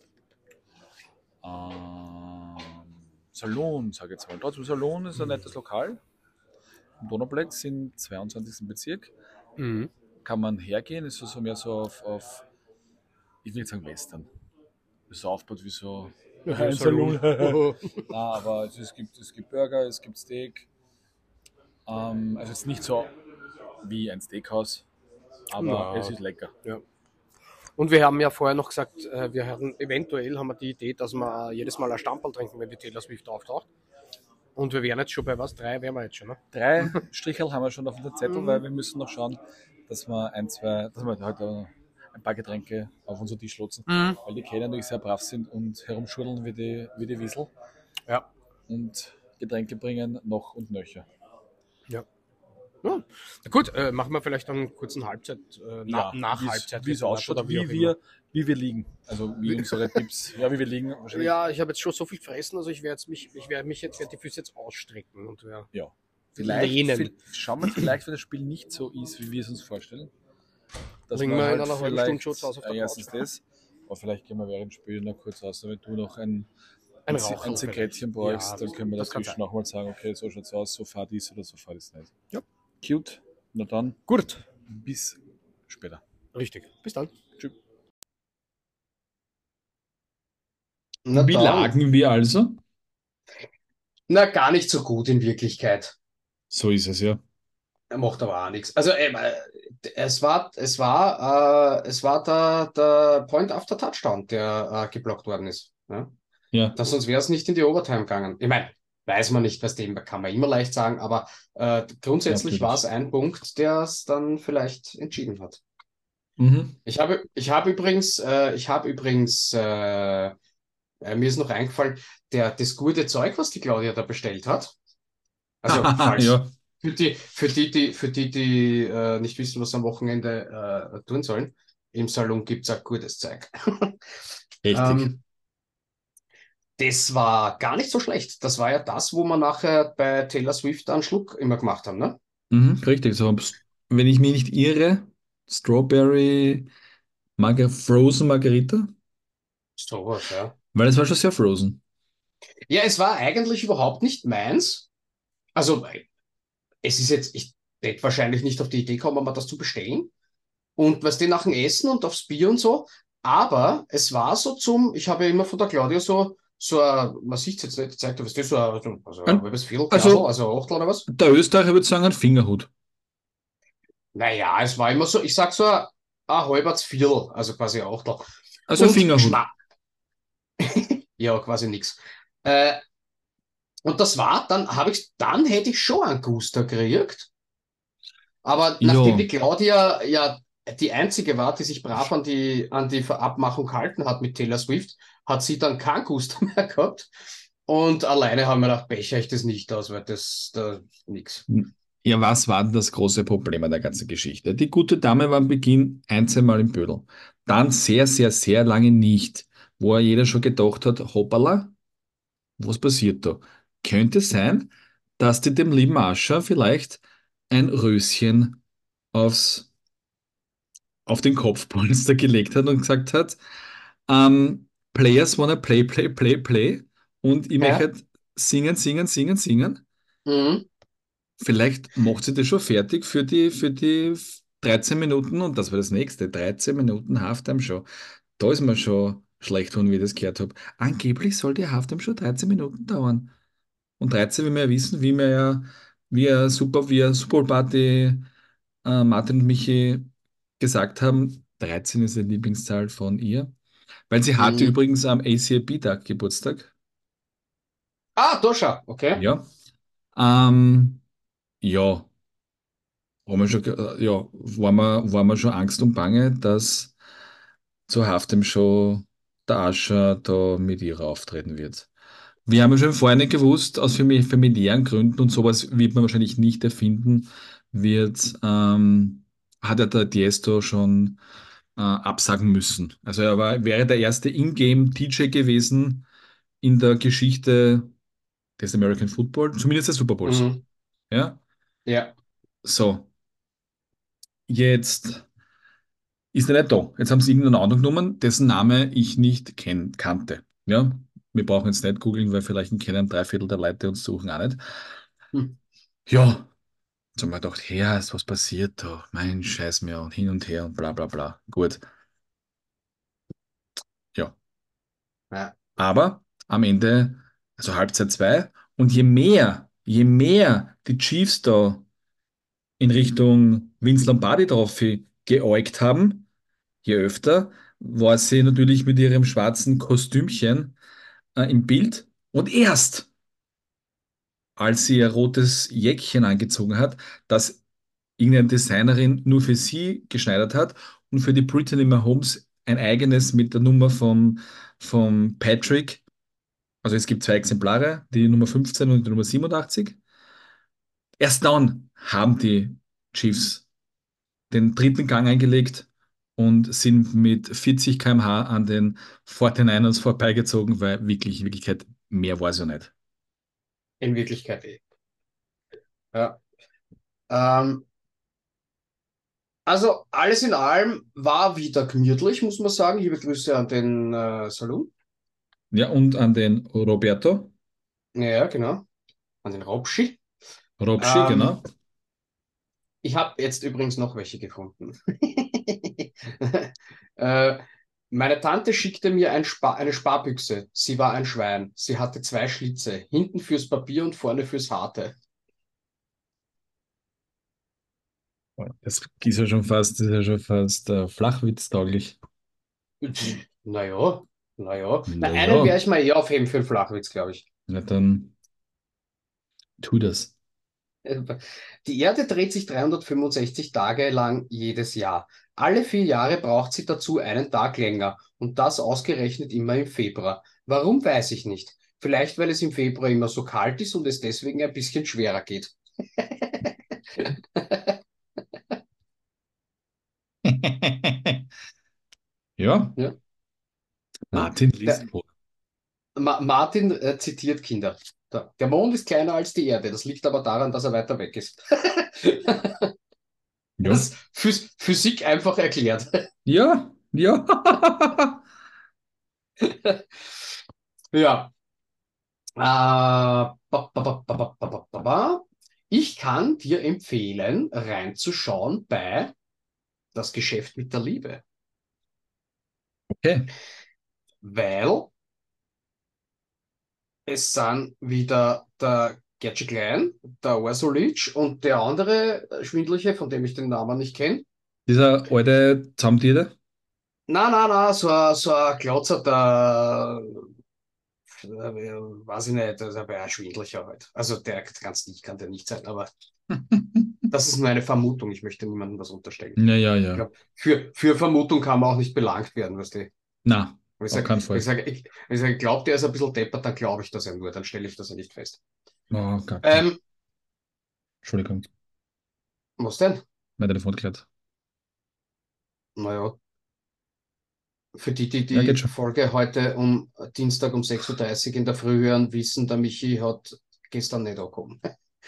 Ähm, Salon, sage ich jetzt mal. Trotzdem, Salon ist ein nettes Lokal. Im Donauplatz im zweiundzwanzigsten Bezirk. Mhm. Kann man hergehen, ist so, so mehr so auf, auf, ich will nicht sagen Western. Das ist so aufgebaut wie so Ja, ein Salon. Salon. Na, aber es, es, gibt, es gibt Burger, es gibt Steak. Ähm, also es ist nicht so wie ein Steakhouse, aber Ja. es ist lecker. Ja. Und wir haben ja vorher noch gesagt, äh, wir hatten eventuell haben wir die Idee, dass wir äh, jedes Mal ein Stamperl trinken, wenn die Taylor Swift auftaucht. Und wir wären jetzt schon bei was? Drei wären wir jetzt schon, ne? Drei Strichel haben wir schon auf dem Zettel, weil wir müssen noch schauen, dass wir ein, zwei, dass wir heute ein paar Getränke auf unseren Tisch lotsen, Mhm. weil die Kellner natürlich sehr brav sind und herumschuddeln wie die, wie die Wiesel Ja. und Getränke bringen noch und nöcher. Ja. Ja. Na gut, äh, machen wir vielleicht einen kurzen Halbzeit, äh, na, nach wie's- Halbzeit. wie es ausschaut, oder wie, auch wir, immer. wie wir liegen. Also wie unsere Tipps, ja, wie wir liegen. Wahrscheinlich. Ja, ich habe jetzt schon so viel gefressen, also ich werde jetzt mich, ich werde mich jetzt, werde die Füße jetzt ausstrecken und ja. Ja. Vielleicht, Lehnen. viel- schauen wir vielleicht, wenn das Spiel nicht so ist, wie wir es uns vorstellen. Dass Bringen wir in halt einer halben vielleicht- Stunde schon zu Hause auf der äh, erstens Couch. das, aber vielleicht gehen wir während dem Spiel noch kurz raus, damit du noch ein, Ein ein, Zi- Raucherl ein Zigarettchen vielleicht. brauchst, Ja, dann das- können wir das kann dazwischen sein. nochmal sagen, okay, so schaut's aus, so fahrt ist oder so fahrt ist nicht. Ja. Cute. Na dann, Gut. bis später. Richtig. Bis dann. Tschüss. Na Wie dann. lagen wir also? Na, gar nicht so gut in Wirklichkeit. So ist es ja. Er macht aber auch nichts. Also ähm, äh, es war, es war, äh, es war der, der Point after Touchdown, der äh, geblockt worden ist. Ja? Ja. Das, sonst wäre es nicht in die Overtime gegangen. Ich meine, weiß man nicht, was dem kann man immer leicht sagen, aber äh, grundsätzlich Natürlich. war es ein Punkt, der es dann vielleicht entschieden hat. Mhm. Ich habe, ich habe übrigens, äh, ich habe übrigens, äh, äh, mir ist noch eingefallen, der, das gute Zeug, was die Claudia da bestellt hat. Also, falls, ja. für die, für die, die, für die, die äh, nicht wissen, was sie am Wochenende äh, tun sollen, im Salon gibt es auch gutes Zeug. Richtig. Ähm, das war gar nicht so schlecht. Das war ja das, wo wir nachher bei Taylor Swift einen Schluck immer gemacht haben, ne? Mhm, richtig. So, wenn ich mich nicht irre, Strawberry Margar Frozen Margarita, Sowas, ja. weil es war schon sehr frozen. Ja, es war eigentlich überhaupt nicht meins. Also, es ist jetzt, ich hätte wahrscheinlich nicht auf die Idee kommen, mal das zu bestellen. Und was die nach dem Essen und aufs Bier und so. Aber es war so zum, ich habe ja immer von der Claudia so, so ein, man sieht es jetzt nicht gezeigt, aber es ist so ein, also ein halbes Viertel, Also- also, also Achtel oder was? Der Österreicher würde sagen, ein Fingerhut. Naja, es war immer so, ich sag so ein, ein halbes Viertel, also quasi ein Achtel. Also ein Und Fingerhut. Schna- Ja, quasi nix. Äh, und das war, dann habe ich, dann hätte ich schon einen Guster gekriegt. Aber nachdem Ja, die Claudia ja die einzige war, die sich brav an die, an die Verabmachung gehalten hat mit Taylor Swift, hat sie dann keinen Guster mehr gehabt. Und alleine haben wir gedacht, becher ich das nicht aus, weil das, da, nix. ja, was war denn das große Problem an der ganzen Geschichte? Die gute Dame war am Beginn ein, zweimal im Bödel. Dann sehr, sehr, sehr lange nicht, wo jeder schon gedacht hat, hoppala, was passiert da? Könnte sein, dass die dem lieben Ascher vielleicht ein Röschen aufs, auf den Kopfpolster gelegt hat und gesagt hat, ähm, Players wanna play, play, play, play und ich möchte Ja? halt singen, singen, singen, singen. Mhm. Vielleicht macht sie das schon fertig für die, für die dreizehn Minuten und das war das nächste. dreizehn Minuten Halftime Show. Da ist mir schon schlecht, wenn ich das gehört habe. Angeblich soll die Halftime Show dreizehn Minuten dauern. Und dreizehn, wie wir ja wissen, wie wir ja, wie ja super, wie ja Super Bowl Party äh, Martin und Michi gesagt haben, dreizehn ist die Lieblingszahl von ihr. Weil sie hatte Mhm. übrigens am A C A B-Tag Geburtstag. Ah, Dosha, okay. Ja. Ähm, ja. Haben wir schon, ge- äh, ja, war mir, war mir schon Angst und Bange, dass zu Haftem schon der Ascher da mit ihrer auftreten wird. Wir haben ja schon vorher nicht gewusst, aus fami- familiären Gründen und sowas wird man wahrscheinlich nicht erfinden, wird, ähm, hat ja der Tiesto schon äh, absagen müssen. Also er war, wäre der erste Ingame-D J gewesen in der Geschichte des American Football, zumindest des Super Bowls. Mhm. Ja, Ja. so, jetzt. Ist er nicht da. Jetzt haben sie irgendeinen anderen genommen, dessen Name ich nicht kenn kannte. Ja, wir brauchen jetzt nicht googeln, weil vielleicht kennen drei Viertel der Leute uns suchen auch nicht. Hm. Ja, jetzt haben wir gedacht, ja, ist was passiert da? Mein Scheiß mir und hin und her und bla bla bla. Gut, ja. Ja. Aber am Ende, also Halbzeit zwei, und je mehr, je mehr die Chiefs da in Richtung Vince Lombardi Trophy geäugt haben, je öfter war sie natürlich mit ihrem schwarzen Kostümchen äh, im Bild. Und erst, als sie ihr rotes Jäckchen angezogen hat, das irgendeine Designerin nur für sie geschneidert hat und für die Brittany Mahomes ein eigenes mit der Nummer vom, vom Patrick. Also es gibt zwei Exemplare, die Nummer fünfzehn und die Nummer siebenundachtzig. Erst dann haben die Chiefs den dritten Gang eingelegt und sind mit vierzig Kilometer pro Stunde an den forty-niners vorbeigezogen, weil wirklich, in Wirklichkeit mehr war es ja nicht. In Wirklichkeit eh. Ja. Ähm, also alles in allem war wieder gemütlich, muss man sagen. Liebe Grüße an den äh, Saloon. Ja, und an den Roberto, Ja, genau. An den Robschi. Robschi, Ähm, genau. ich habe jetzt übrigens noch welche gefunden. äh, Meine Tante schickte mir ein Spa eine Sparbüchse. Sie war ein Schwein. Sie hatte zwei Schlitze. Hinten fürs Papier und vorne fürs Harte. Das ist ja schon fast, das ist ja schon fast äh, flachwitztauglich. Naja, naja. Na, einen Naja, werde ich mal eher aufheben für einen Flachwitz, glaube ich. na dann tu das. Die Erde dreht sich dreihundertfünfundsechzig Tage lang jedes Jahr. Alle vier Jahre braucht sie dazu einen Tag länger und das ausgerechnet immer im Februar. Warum, weiß ich nicht. Vielleicht, weil es im Februar immer so kalt ist und es deswegen ein bisschen schwerer geht. Ja, Ja, ja. Martin liest Der, vor. Ma Martin äh, zitiert Kinder. Da. Der Mond ist kleiner als die Erde. Das liegt aber daran, dass er weiter weg ist. Ja, Das ist Phys Physik einfach erklärt. ja, ja. Ja. Äh, ba, ba, ba, ba, ba, ba, ba, ba. Ich kann dir empfehlen, reinzuschauen bei Das Geschäft mit der Liebe, Okay. weil es sind wieder der Gertschy Klein, der Orsulic und der andere Schwindliche, von dem ich den Namen nicht kenne. Dieser alte Zaumtiere. Na, na, na, so ein, so ein Glotzer, der weiß ich nicht, das ist aber ein Schwindlicher halt. Also der ganz nicht kann der nicht sein, aber das ist nur eine Vermutung. Ich möchte niemandem was unterstellen. Ja, ja, Ich ja. glaube, für, für Vermutung kann man auch nicht belangt werden, weißt du. Na, Wenn ich auf sage, keinen wenn ich Fall. sage, ich, wenn ich sage, glaubt der ist ein bisschen deppert, dann glaube ich das ja nur, dann stelle ich das ja nicht fest. Oh Gott. Ähm, Entschuldigung, was denn? mein Telefon geklärt. Naja, für die, die Ja, geht die schon. Folge heute um Dienstag um sechs Uhr dreißig in der Früh hören, wissen, der Michi hat gestern nicht angekommen.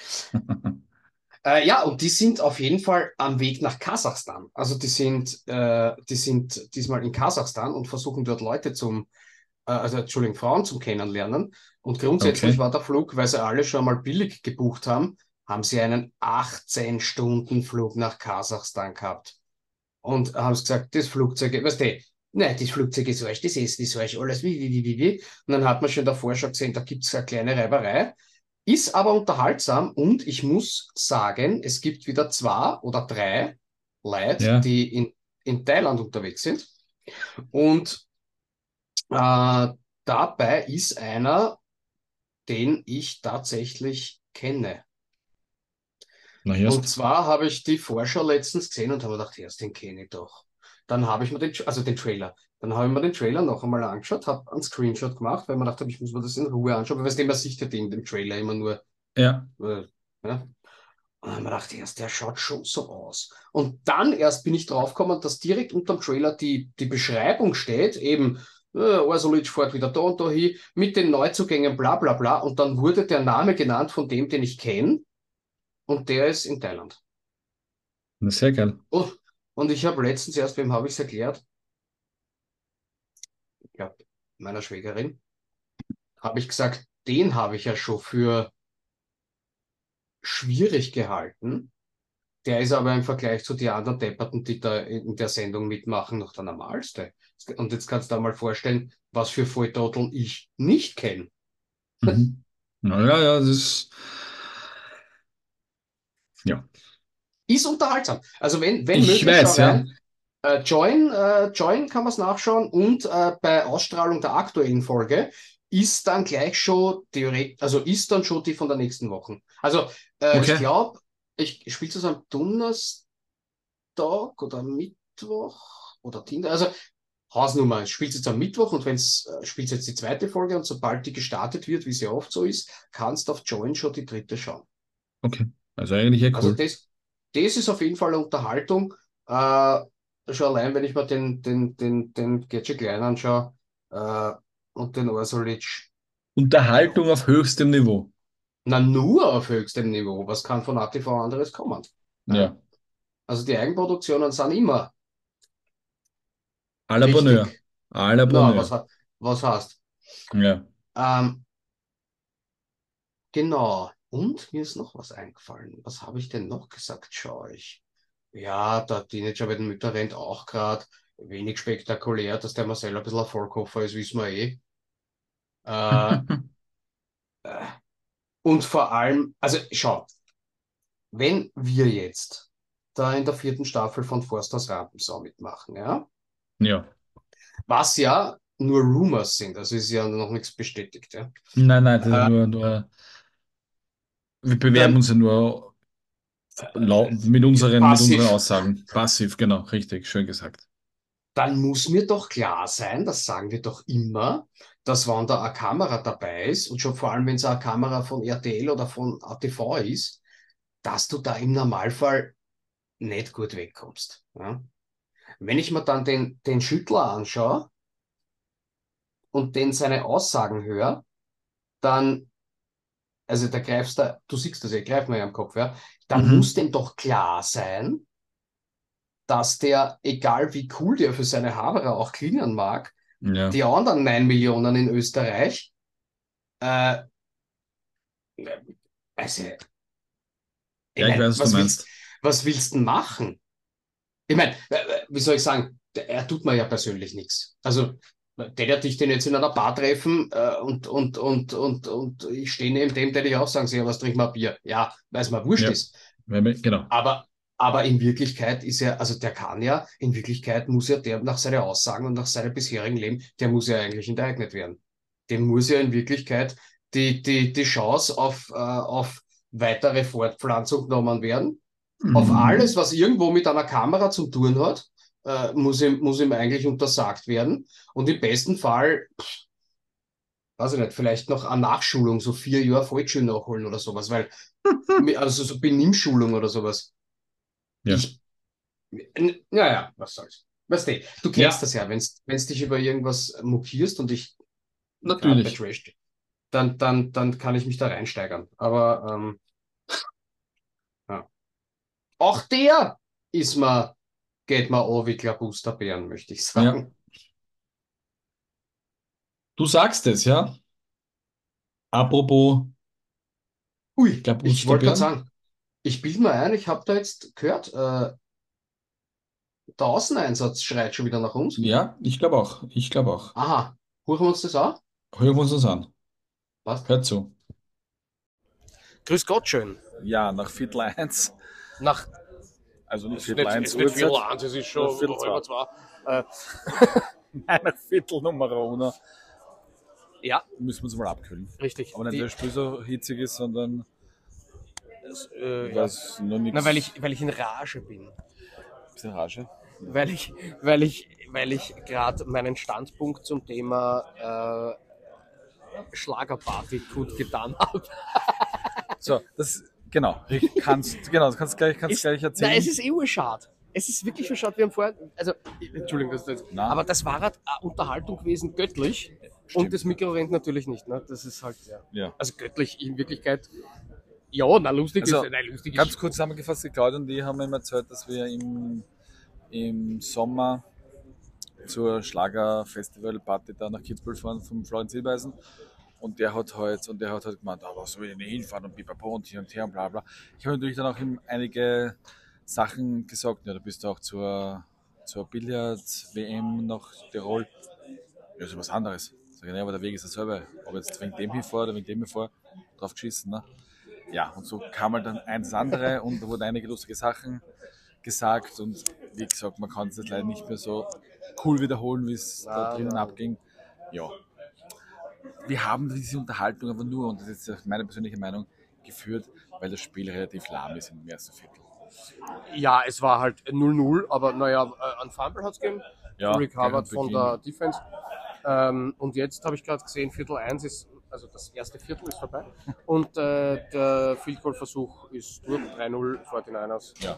Äh, ja, und die sind auf jeden Fall am Weg nach Kasachstan. Also die sind, äh, die sind diesmal in Kasachstan und versuchen dort Leute zum, äh, also Entschuldigung, Frauen zum Kennenlernen. Und grundsätzlich Okay. war der Flug, weil sie alle schon mal billig gebucht haben, haben sie einen achtzehn-Stunden-Flug nach Kasachstan gehabt. Und haben sie gesagt, das Flugzeug, weißt du, nein, das Flugzeug ist falsch, das Essen ist falsch, alles wie, wie, wie, wie, wie. Und dann hat man schon davor schon gesehen, da gibt es eine kleine Reiberei. Ist aber unterhaltsam und ich muss sagen, es gibt wieder zwei oder drei Leute, Ja, die in, in Thailand unterwegs sind. Und äh, dabei ist einer, den ich tatsächlich kenne. na Und erst. zwar habe ich die Vorschau letztens gesehen und habe mir gedacht, ja, den kenne ich doch. Dann habe ich mir den, also den Trailer, dann habe ich mir den Trailer noch einmal angeschaut, habe einen Screenshot gemacht, weil man dachte, ich muss mir das in Ruhe anschauen, weil man sieht ja den, den Trailer immer nur, Ja. äh, ja. Und dann habe ich mir gedacht, erst, der schaut schon so aus. Und dann erst bin ich draufgekommen, dass direkt unter dem Trailer die, die Beschreibung steht, eben, äh, Orsulic fährt wieder da und da hin, mit den Neuzugängen, bla bla bla. Und dann wurde der Name genannt von dem, den ich kenne, und der ist in Thailand. Na, sehr geil. Oh, und ich habe letztens erst, wem habe ich es erklärt? Ich glaube, meiner Schwägerin, habe ich gesagt, den habe ich ja schon für schwierig gehalten. Der ist aber im Vergleich zu den anderen Depperten, die da in der Sendung mitmachen, noch der normalste. Und jetzt kannst du dir mal vorstellen, was für Volltrotteln ich nicht kenne. Mhm. Na ja, ja, das ist, ja. Ist unterhaltsam. Also wenn, wenn Ich möglich, schau weiß, ja. rein. Äh, Join, äh, Join kann man es nachschauen und äh, bei Ausstrahlung der aktuellen Folge ist dann gleich schon theoretisch, also ist dann schon die von der nächsten Woche. Also äh, ich Okay. glaube, ich spiele es am Donnerstag oder Mittwoch oder Dienstag. Also Hausnummer, ich spiele es jetzt am Mittwoch und wenn es äh, spielt jetzt die zweite Folge und sobald die gestartet wird, wie es ja oft so ist, kannst du auf Join schon die dritte schauen. Okay. Also eigentlich eh Also cool. das, das ist auf jeden Fall eine Unterhaltung. Äh, schon allein, wenn ich mir den, den, den, den Gadget Klein anschaue äh, und den Orsulic, ja, Unterhaltung auf höchstem Niveau. na nur auf höchstem Niveau. Was kann von A T V anderes kommen? Ja? Ja. Also die Eigenproduktionen sind immer À la Bonheur. richtig. À la Na, was, Bonheur. ha- was heißt? Ja. Ähm, genau. Und mir ist noch was eingefallen. Was habe ich denn noch gesagt? Schau ich. Ja, der Teenager bei den Müttern rennt auch gerade. Wenig spektakulär, dass der Marcel ein bisschen ein Vollkoffer ist, wissen wir eh. Äh, äh, und vor allem, also schau, wenn wir jetzt da in der vierten Staffel von Forsters Rampensau mitmachen, ja, Ja. was ja nur Rumors sind, also ist ja noch nichts bestätigt, ja, Nein, nein, das ist äh, nur, nur, wir bewerben dann uns ja nur lau- mit unseren, mit unseren passiv. Aussagen. Passiv, genau, richtig, schön gesagt. Dann muss mir doch klar sein, das sagen wir doch immer, dass wenn da eine Kamera dabei ist und schon vor allem, wenn es eine Kamera von R T L oder von A T V ist, dass du da im Normalfall nicht gut wegkommst. Ja? Wenn ich mir dann den, den Schüttler anschaue und den seine Aussagen höre, dann, also da greifst du, du siehst das ja, greif mir ja am Kopf, ja, dann muss Mhm. dem doch klar sein, dass der, egal wie cool der für seine Haberer auch klingen mag, Ja. die anderen neun Millionen in Österreich, äh, also, ich Ja, ich meine, weiß, was du was willst, meinst. was willst du denn machen? Ich meine, wie soll ich sagen, er tut mir ja persönlich nichts. Also, der wird dich den jetzt in einer Bar treffen äh, und, und, und, und, und ich stehe neben dem, der ich auch sagen, sehe, was trink mal Bier. Ja, weil es mir wurscht Ja. ist. Wenn wir- Genau. Aber, aber in Wirklichkeit ist er, also der kann ja, in Wirklichkeit muss ja der nach seinen Aussagen und nach seinem bisherigen Leben, der muss ja eigentlich enteignet werden. dem muss ja in Wirklichkeit die, die, die Chance auf, äh, auf weitere Fortpflanzung genommen werden. Auf alles, Mhm. was irgendwo mit einer Kamera zu tun hat, äh, muss ihm, muss ihm eigentlich untersagt werden. Und im besten Fall, weiß ich nicht, vielleicht noch eine Nachschulung, so vier Jahre Volksschule nachholen oder sowas, weil, also so Benimmschulung oder sowas. Ja, Ich, n- naja, was soll's. Weißt du, du kennst ja, das ja, wenn du dich über irgendwas mokierst und ich, gerade bei natürlich. Trash, dann, dann, dann kann ich mich da reinsteigern. Aber ähm, ja. Auch der ist mir, geht mir an wie Klabusterbären, möchte ich Ja, sagen. du sagst es, ja. Apropos Ui, ich wollte gerade Klabusterbeeren. sagen, ich bilde mir ein, ich habe da jetzt gehört, äh, der Außeneinsatz schreit schon wieder nach uns. Ja, ich glaube auch. Ich glaube auch. Aha, hören wir uns das an? Hören wir uns das an. Passt. Hört zu. Grüß Gott schön. Ja, nach Viertel eins, Nach, also nicht es ist Viertel nicht, es eins ist nicht viel Uhrzeit, eins, es ist nur schon Viertel zwei. halb zwei. Äh, Nein, nach Viertel Nummer uno. ja, Müssen wir uns mal abkühlen. richtig. Aber nicht, Die, weil das Spiel so hitzig ist, sondern das, äh, weil ja. es noch Na, weil nichts. ich, weil ich in Rage bin. Bisschen Rage. Weil ich, weil ich, weil ich gerade meinen Standpunkt zum Thema äh, Schlagerparty kundgetan habe. So, das, genau, richtig, kannst, genau, das kannst gleich, kannst Ist, gleich nein, erzählen. es ist eh urschad. Es ist wirklich verschad. Wir haben vorher, also, Entschuldigung, das, das, Na. aber das war halt eine Unterhaltung gewesen, göttlich. Stimmt. Und das Mikro rennt natürlich nicht. Ne? Das ist halt, ja. Ja. Also göttlich in Wirklichkeit. Ja, na lustig Also, ist, nein, lustig ganz ist. kurz zusammengefasst, die Claudia und die haben mir erzählt, dass wir im, im Sommer zur Schlagerfestivalparty da nach Kitzbühel fahren vom Florian Silbereisen. Und der hat halt, und der hat halt gemeint, aber soll ich nicht hinfahren und pipapo und hier und her und bla bla. Ich habe natürlich dann auch ihm einige Sachen gesagt, ja, du bist auch zur, zur Billard-W M nach Tirol. Ja, das ist was anderes. Sag ich, ja, aber der Weg ist dasselbe. Ob jetzt wegen dem hier vor oder wegen dem hier vor, drauf geschissen, ne? Ja, und so kam halt dann eins andere und da wurden einige lustige Sachen gesagt und wie gesagt, man kann es jetzt leider nicht mehr so cool wiederholen, wie es da Na, drinnen na. abging. Ja, wir haben diese Unterhaltung aber nur, und das ist jetzt meine persönliche Meinung, geführt, weil das Spiel relativ lahm ist im ersten Viertel. Ja, es war halt null null, aber naja, äh, ein Fumble hat es gegeben. Ja, Recovered gleich am von Beginn. der Defense. Ähm, und jetzt habe ich gerade gesehen, Viertel eins ist, also das erste Viertel ist vorbei. Und äh, der Field Goal Versuch ist durch, drei null forty-niners. Ja,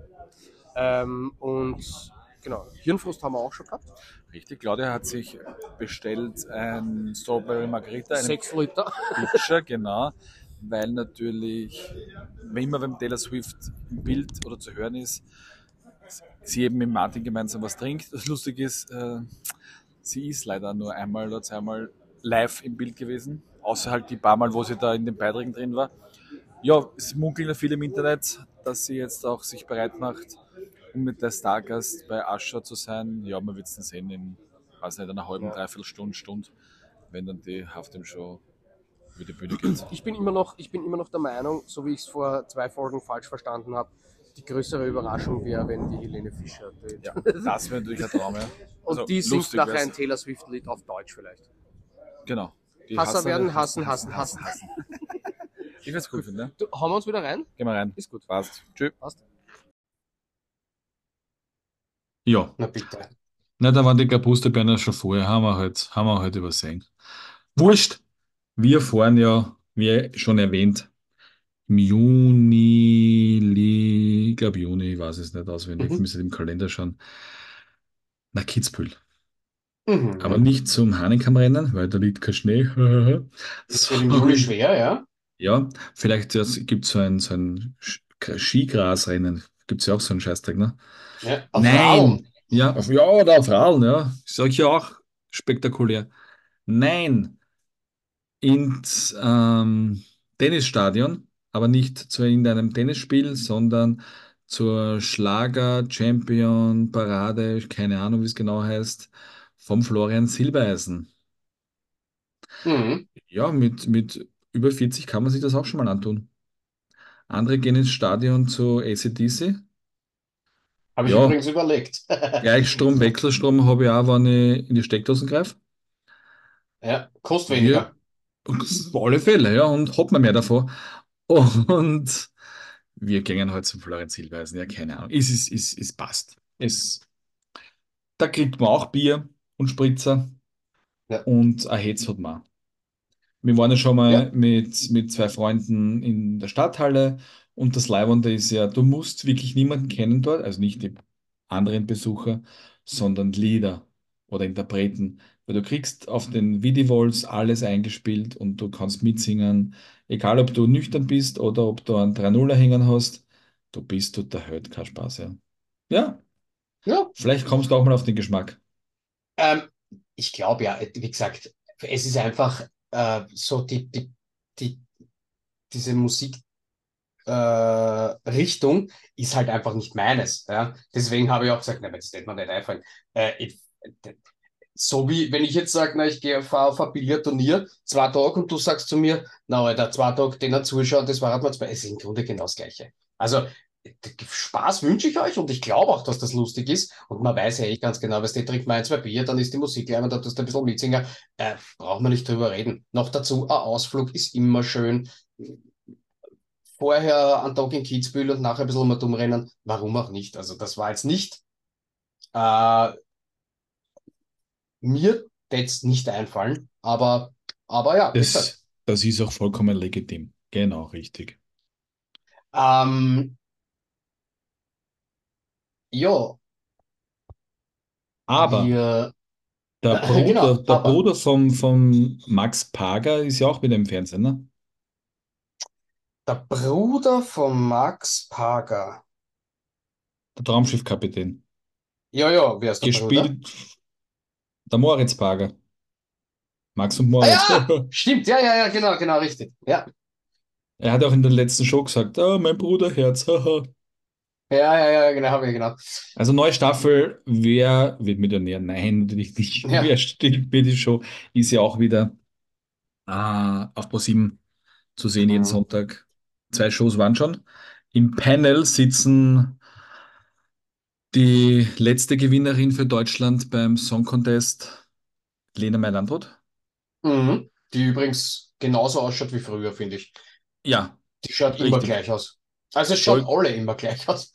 Ähm, und genau, Hirnfrost haben wir auch schon gehabt. richtig. Claudia hat sich bestellt ein Strawberry Margarita, einen Sechs Liter. Pitcher, genau, weil natürlich, wenn immer wenn Taylor Swift im Bild oder zu hören ist, sie eben mit Martin gemeinsam was trinkt. Das Lustige ist, äh, sie ist leider nur einmal oder zweimal live im Bild gewesen, außer halt die paar Mal, wo sie da in den Beiträgen drin war. Ja, es munkeln ja viele im Internet, dass sie jetzt auch sich bereit macht, um mit der Stargast bei Usher zu sein. Ja, man wird es dann sehen in, weiß nicht, einer halben, dreiviertel Stunde, Stunde, wenn dann die Halftime-Show über die Bühne geht. Ich bin immer noch, ich bin immer noch der Meinung, so wie ich es vor zwei Folgen falsch verstanden habe, die größere Überraschung wäre, wenn die Helene Fischer tritt. Ja, das wäre natürlich ein Traum, ja. Und Also, die singt lustig nachher wär's. ein Taylor Swift-Lied auf Deutsch vielleicht. Genau. Die Hasser Hasser- werden, hassen, hassen, hassen. Ich werde es cool finden, ne? Du, hauen wir uns wieder rein? Gehen wir rein. Ist gut. Passt. Tschüss. Passt. Ja. Na bitte. Na, da waren die Klabusterbeeren ja schon vorher, haben wir halt, haben wir halt übersehen. Wurscht. Wir fahren ja, wie schon erwähnt, im Juni, Li- ich glaube Juni, ich weiß es nicht auswendig, Mhm. müsste im Kalender schauen, nach Kitzbühel. Mhm. Aber nicht zum Hahnenkammrennen, weil da liegt kein Schnee. Das wird im Juli Sondern- schwer, ja? Ja, vielleicht gibt es so ein, so ein Sch- Skigrasrennen. Gibt es ja auch so einen Scheißdreck, ne? Ja, auf Nein! Radeln. Ja, auf, ja, oder auf Radeln, ja. Sag ich ja auch spektakulär. Nein, ins ähm, Tennisstadion, aber nicht zu irgendeinem Tennisspiel, sondern zur Schlager-Champion-Parade, keine Ahnung, wie es genau heißt, vom Florian Silbereisen. Mhm. Ja, mit, mit über vierzig kann man sich das auch schon mal antun. Andere gehen ins Stadion zu A C D C. Habe ich Ja, übrigens überlegt. Gleichstrom, Wechselstrom habe ich auch, wenn ich in die Steckdosen greife. Ja, kostet Wir, weniger. auf alle Fälle, ja, und hat man mehr davon. Und wir gingen halt zum Florenz Silbereisen, ja, keine Ahnung. Es ist, es, es passt. Es, da kriegt man auch Bier und Spritzer Ja, und ein Hetz hat man. Wir waren ja schon ja, mal mit, mit zwei Freunden in der Stadthalle und das Leibende ist ja, du musst wirklich niemanden kennen dort, also nicht die anderen Besucher, sondern Lieder oder Interpreten. Weil du kriegst auf den Vidivols alles eingespielt und du kannst mitsingen, egal ob du nüchtern bist oder ob du einen drei null hängen hast, du bist dort der Held, kein Spaß, ja. Ja, ja. vielleicht kommst du auch mal auf den Geschmack. Ähm, Ich glaube ja, wie gesagt, es ist einfach äh, so die, die, die, diese Musikrichtung äh, Richtung ist halt einfach nicht meines. Ja? Deswegen habe ich auch gesagt, nein, das wird mir nicht einfallen. Äh, ich, so wie, wenn ich jetzt sage, na, ich gehe fahre auf ein Billardturnier, zwei Tage und du sagst zu mir, na, Alter, zwei Tage denen zuschauen, das war halt mal zwei. Es ist im Grunde genau das Gleiche. Also, Spaß wünsche ich euch und ich glaube auch, dass das lustig ist. Und man weiß ja eh ganz genau, was der trinkt mal ein, zwei Bier, dann ist die Musik gleich und da tust du ein bisschen mitsingen. Äh, braucht man nicht drüber reden. Noch dazu, ein Ausflug ist immer schön. Vorher einen Tag in Kitzbühel und nachher ein bisschen mal dumm rennen. Warum auch nicht? Also, das war jetzt nicht äh, mir jetzt nicht einfallen, aber, aber ja, wie gesagt. Das, das ist auch vollkommen legitim. Genau, richtig. Ähm, ja, Aber wir, Der Bruder, genau, der aber Bruder vom, vom Max Pager ist ja auch wieder im Fernsehen, ne? der Bruder von Max Pager. Der Traumschiffkapitän. Ja, ja, wer ist der Bruder? Gespielt der Moritz Pager. Max und Ah Moritz. ja, stimmt, ja, ja, ja, genau, genau, richtig. Ja, Er hat auch in der letzten Show gesagt, ah, mein Bruderherz. haha. ja, ja, ja, genau, habe ich genau. Also neue Staffel, wer wird Millionär? Nein, natürlich nicht. Wer Ja, stiehlt mir die Show? Ist ja auch wieder ah, auf ProSieben zu sehen jeden mhm. Sonntag. Zwei Shows waren schon. Im Panel sitzen die letzte Gewinnerin für Deutschland beim Song Contest, Lena Meyer-Landrut. Mhm. Die übrigens genauso ausschaut wie früher, finde ich. Ja, Die schaut immer richtig. gleich aus. Also es schaut Voll, alle immer gleich aus.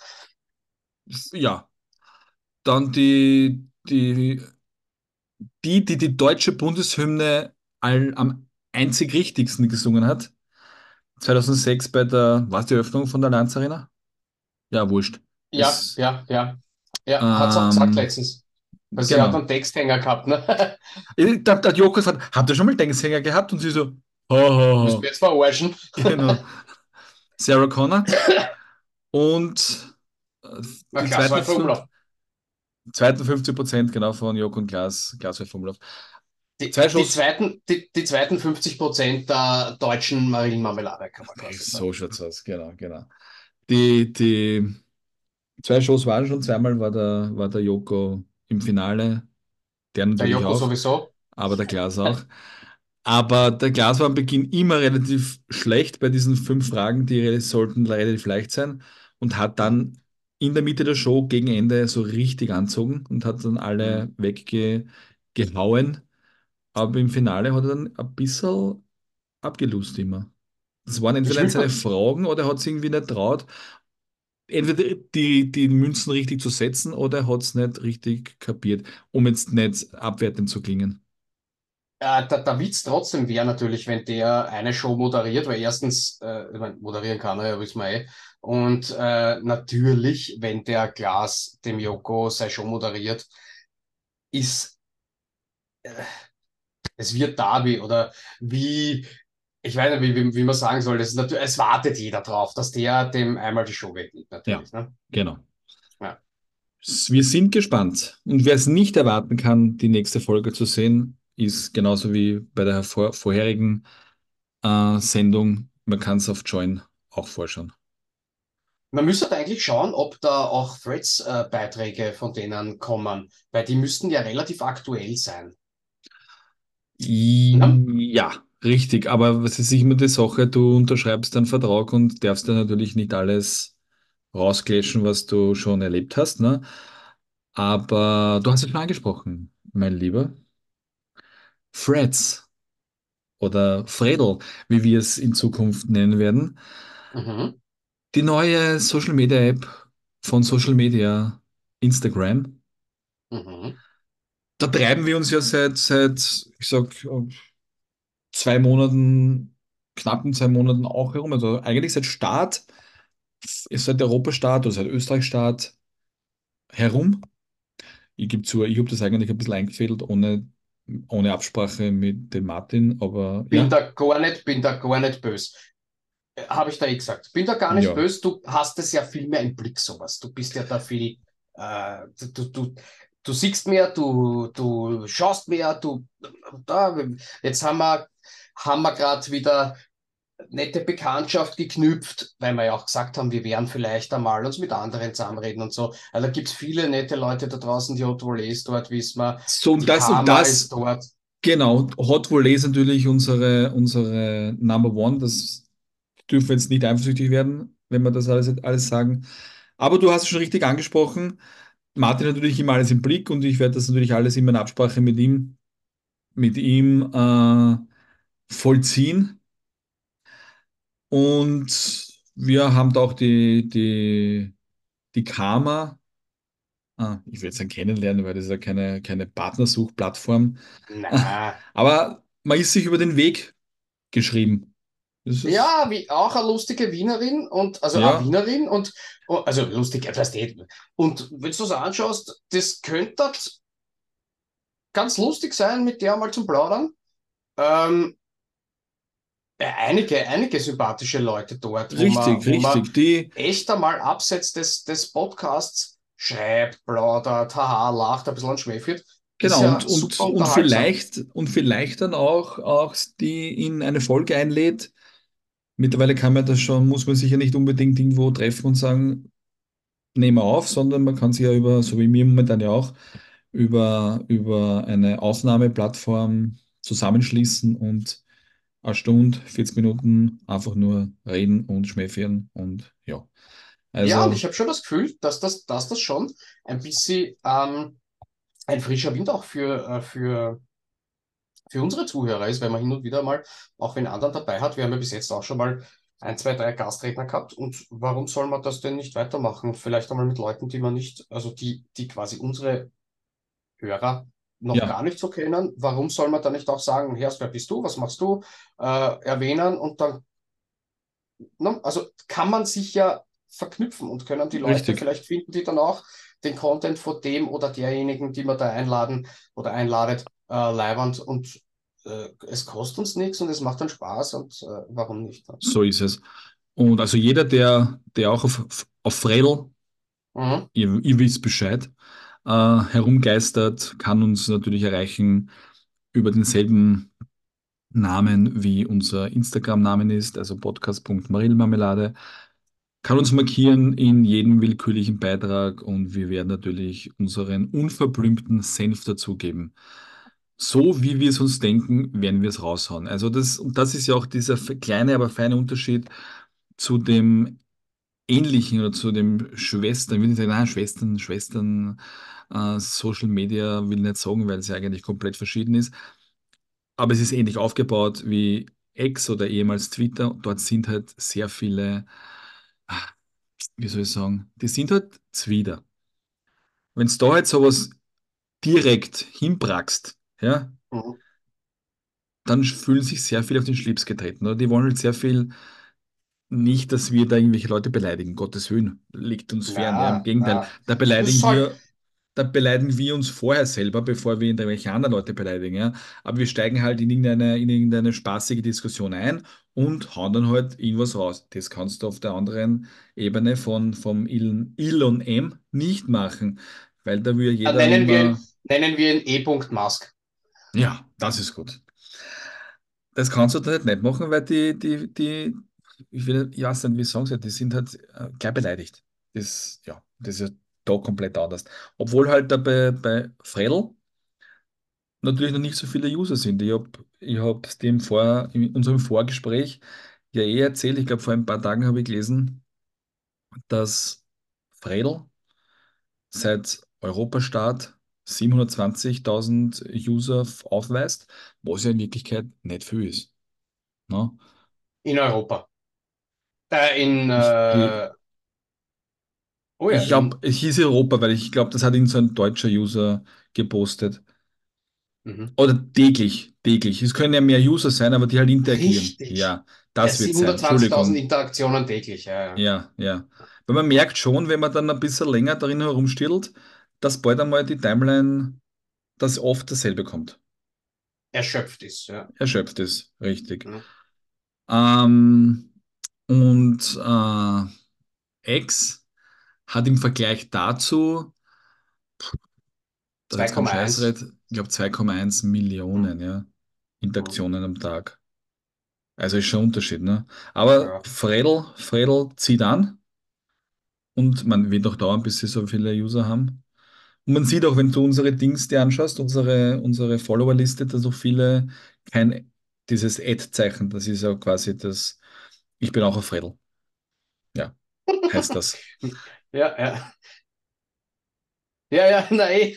ja. Dann die, die, die, die die deutsche Bundeshymne all, am einzig richtigsten gesungen hat. zweitausendsechs bei der, was die Eröffnung von der Allianz Arena? Ja, wurscht. Ja, Es, ja, ja. Ja, hat's auch gesagt ähm, letztens. Also sie hat genau. einen Texthänger gehabt, ne? Da, da hat Joko gefragt, habt ihr schon mal Denkshänger gehabt? Und sie so, ha, Müsst ha, ihr jetzt verarschen? ha. Genau. Sarah Connor. Und äh, Na die klar, so zweiten, ein fün- Umlauf. zweiten fünfzig Prozent genau von Joko und Klaas, Klaas Umlauf. Die, Zwei die Shows, zweiten, die, die zweiten fünfzig Prozent der deutschen Marillenmarmelade, kann man quasi sagen. so schaut's aus, genau, genau. Die, die zwei Shows waren schon, zweimal war der, war der Joko im Finale, der Der natürlich Joko auch, sowieso. aber der Klaas auch. Aber der Klaas war am Beginn immer relativ schlecht bei diesen fünf Fragen, die re- sollten relativ leicht sein und hat Mhm. dann in der Mitte der Show gegen Ende so richtig anzogen und hat dann Mhm. alle weggehauen. Aber im Finale hat er dann ein bisschen abgelust immer. Das waren Wie entweder spielt seine man? Fragen oder er hat es irgendwie nicht traut, entweder die, die Münzen richtig zu setzen oder er hat es nicht richtig kapiert, um jetzt nicht abwertend zu klingen. Äh, der, der Witz trotzdem wäre natürlich, wenn der eine Show moderiert, weil erstens, äh, ich mein, moderieren kann er ja, wissen wir eh. Und äh, natürlich, wenn der Glas dem Joko seine Show moderiert, ist es wird Derby oder wie, ich weiß nicht, wie, wie, wie man sagen soll, das ist natürlich, es wartet jeder drauf, dass der dem einmal die Show wegnimmt, Ja, natürlich. Ne? genau. Ja. Wir sind gespannt. Und wer es nicht erwarten kann, die nächste Folge zu sehen, ist genauso wie bei der vor vorherigen äh, Sendung, man kann es auf Join auch vorschauen. Man müsste da eigentlich schauen, ob da auch Threads-Beiträge von denen kommen, weil die müssten ja relativ aktuell sein. Ne? Ja, richtig. Aber was ist immer die Sache? Du unterschreibst einen Vertrag und darfst dann natürlich nicht alles rausklatschen, was du schon erlebt hast, ne? Aber du hast es schon angesprochen, mein Lieber. Threads oder Fredel, wie wir es in Zukunft nennen werden. Mhm. Die neue Social Media App von Social Media Instagram. Mhm. Da treiben wir uns ja seit, seit, ich sag, zwei Monaten, knappen zwei Monaten auch herum. Also eigentlich seit Start, ist seit Europastart oder seit Österreich-Start herum. Ich gebe zu, ich habe das eigentlich ein bisschen eingefädelt, ohne, ohne Absprache mit dem Martin, aber Bin ja, da gar nicht, bin da gar nicht böse. Habe ich da eh gesagt. Bin da gar nicht ja, böse. Du hast es ja viel mehr im Blick, sowas. Du bist ja da viel, äh, du, du, du siehst mehr, du, du schaust mehr, du, da, jetzt haben wir, haben wir gerade wieder nette Bekanntschaft geknüpft, weil wir ja auch gesagt haben, wir werden vielleicht einmal uns mit anderen zusammenreden und so. Also da gibt es viele nette Leute da draußen, die Hot Volleys dort, wissen wir, so und die das und Karma ist das, dort. genau, Hot Volley ist natürlich unsere, unsere Number One, das dürfen wir jetzt nicht eifersüchtig werden, wenn wir das alles, alles sagen. Aber du hast es schon richtig angesprochen. Martin hat natürlich immer alles im Blick und ich werde das natürlich alles immer in Absprache mit ihm, mit ihm äh, vollziehen. Und wir haben da auch die, die, die Karma, ah, ich will jetzt sagen kennenlernen, weil das ist ja keine, keine Partnersuchplattform. Na, Aber man ist sich über den Weg geschrieben. Das ist, ja, wie auch eine lustige Wienerin und also eine ja, Wienerin und und- also lustig, etwas nicht. Und wenn du das anschaust, das könnte ganz lustig sein, mit der mal zum Plaudern. Ähm, äh, einige, einige sympathische Leute dort, wo man, richtig, wo man richtig. Die, echt einmal abseits des, des Podcasts schreibt, plaudert, haha, lacht, ein bisschen an Schmäh führt. Ist genau, und, ja und, super und unterhaltsam. vielleicht, und vielleicht dann auch, auch die in eine Folge einlädt. Mittlerweile kann man das schon, muss man sich ja nicht unbedingt irgendwo treffen und sagen, nehmen wir auf, sondern man kann sich ja über, so wie mir momentan ja auch, über, über eine Aufnahmeplattform zusammenschließen und eine Stunde, vierzig Minuten einfach nur reden und schmächern und ja. Ja, und ich Also, habe schon das Gefühl, dass das, dass das schon ein bisschen ähm, ein frischer Wind auch für, äh, für für unsere Zuhörer ist, wenn man hin und wieder mal auch wen anderen dabei hat. Wir haben ja bis jetzt auch schon mal ein, zwei, drei Gastredner gehabt. Und warum soll man das denn nicht weitermachen? Vielleicht einmal mit Leuten, die man nicht, also die, die quasi unsere Hörer noch ja, gar nicht so kennen. Warum soll man da nicht auch sagen, Herr, wer bist du? Was machst du? Äh, erwähnen und dann, ne? Also kann man sich ja verknüpfen und können die Leute, richtig. vielleicht finden die dann auch den Content von dem oder derjenigen, die man da einladen oder einladet, äh, leiwand und äh, es kostet uns nichts und es macht dann Spaß und äh, warum nicht? Ne? So ist es. Und also jeder, der, der auch auf, auf Fredel, Mhm. ihr, ihr wisst Bescheid, äh, herumgeistert, kann uns natürlich erreichen über denselben Namen wie unser Instagram-Namen ist, also podcast.marillmarmelade. Kann uns markieren in jedem willkürlichen Beitrag und wir werden natürlich unseren unverblümten Senf dazugeben. So wie wir es uns denken, werden wir es raushauen. Also das, und das ist ja auch dieser kleine, aber feine Unterschied zu dem ähnlichen oder zu dem Schwestern, ich will nicht sagen, nein, Schwestern, Schwestern, äh, Social Media will ich nicht sagen, weil es ja eigentlich komplett verschieden ist. Aber es ist ähnlich aufgebaut wie X oder ehemals Twitter. Dort sind halt sehr viele, ah, wie soll ich sagen, die sind halt Zwider. Wenn du da jetzt sowas direkt hinbrackst, ja, Mhm. dann fühlen sich sehr viele auf den Schlips getreten. Oder die wollen halt sehr viel nicht, dass wir da irgendwelche Leute beleidigen. Gottes Willen, liegt uns fern. Ja, im Na, Gegenteil, na. da Es beleidigen soll, wir, da beleidigen wir uns vorher selber, bevor wir irgendwelche anderen Leute beleidigen. Ja. Aber wir steigen halt in irgendeine, in irgendeine spaßige Diskussion ein und hauen dann halt irgendwas raus. Das kannst du auf der anderen Ebene von, vom Elon Elon M nicht machen, weil da will äh, jeder nennen wir ihn, immer, nennen wir ihn E. Musk. ja, das ist gut. Das kannst du da halt nicht machen, weil die, die, die, ich will, ich weiß nicht, wie ich sagen soll, die sind halt äh, gleich beleidigt. Das, ja, das ist ja da komplett anders. Obwohl halt da bei, bei Fredel natürlich noch nicht so viele User sind. Ich habe ich hab dem vor, in unserem Vorgespräch ja eh erzählt, ich glaube vor ein paar Tagen habe ich gelesen, dass Fredel seit Europastart siebenhundertzwanzigtausend User f- aufweist, was ja in Wirklichkeit nicht viel ist. Ne? In Europa. Äh, in, Ich, geh- äh, oh ja, ich in, glaube, es hieß Europa, weil ich glaube, das hat irgend so ein deutscher User gepostet. mhm. Oder täglich, täglich. Es können ja mehr User sein, aber die halt interagieren. Richtig. Ja, Ja, das wird sein. siebenhundertzwanzigtausend Entschuldigung. Interaktionen täglich. Ja, ja. Ja, ja. Weil man merkt schon, wenn man dann ein bisschen länger darin herumstirdelt, dass bald einmal die Timeline das oft dasselbe kommt. Erschöpft ist. Ja. Erschöpft ist, richtig. Mhm. Ähm, und äh, X hat im Vergleich dazu, dass ich jetzt keinen Scheiß zwei Komma eins. rede, ich glaube zwei Komma eins Mhm. Millionen, ja, Mhm. Interaktionen am Tag. Also ist schon ein Unterschied, ne? Aber Ja. Fredel, Fredel zieht an und man wird noch dauern, bis sie so viele User haben. Und man sieht auch, wenn du unsere Dings dir anschaust, unsere, unsere Follower-Liste, dass auch viele kein, dieses Ad-Zeichen, das ist ja quasi das, ich bin auch auf Fredel. Ja, heißt das. Ja, ja. Ja, ja, nein.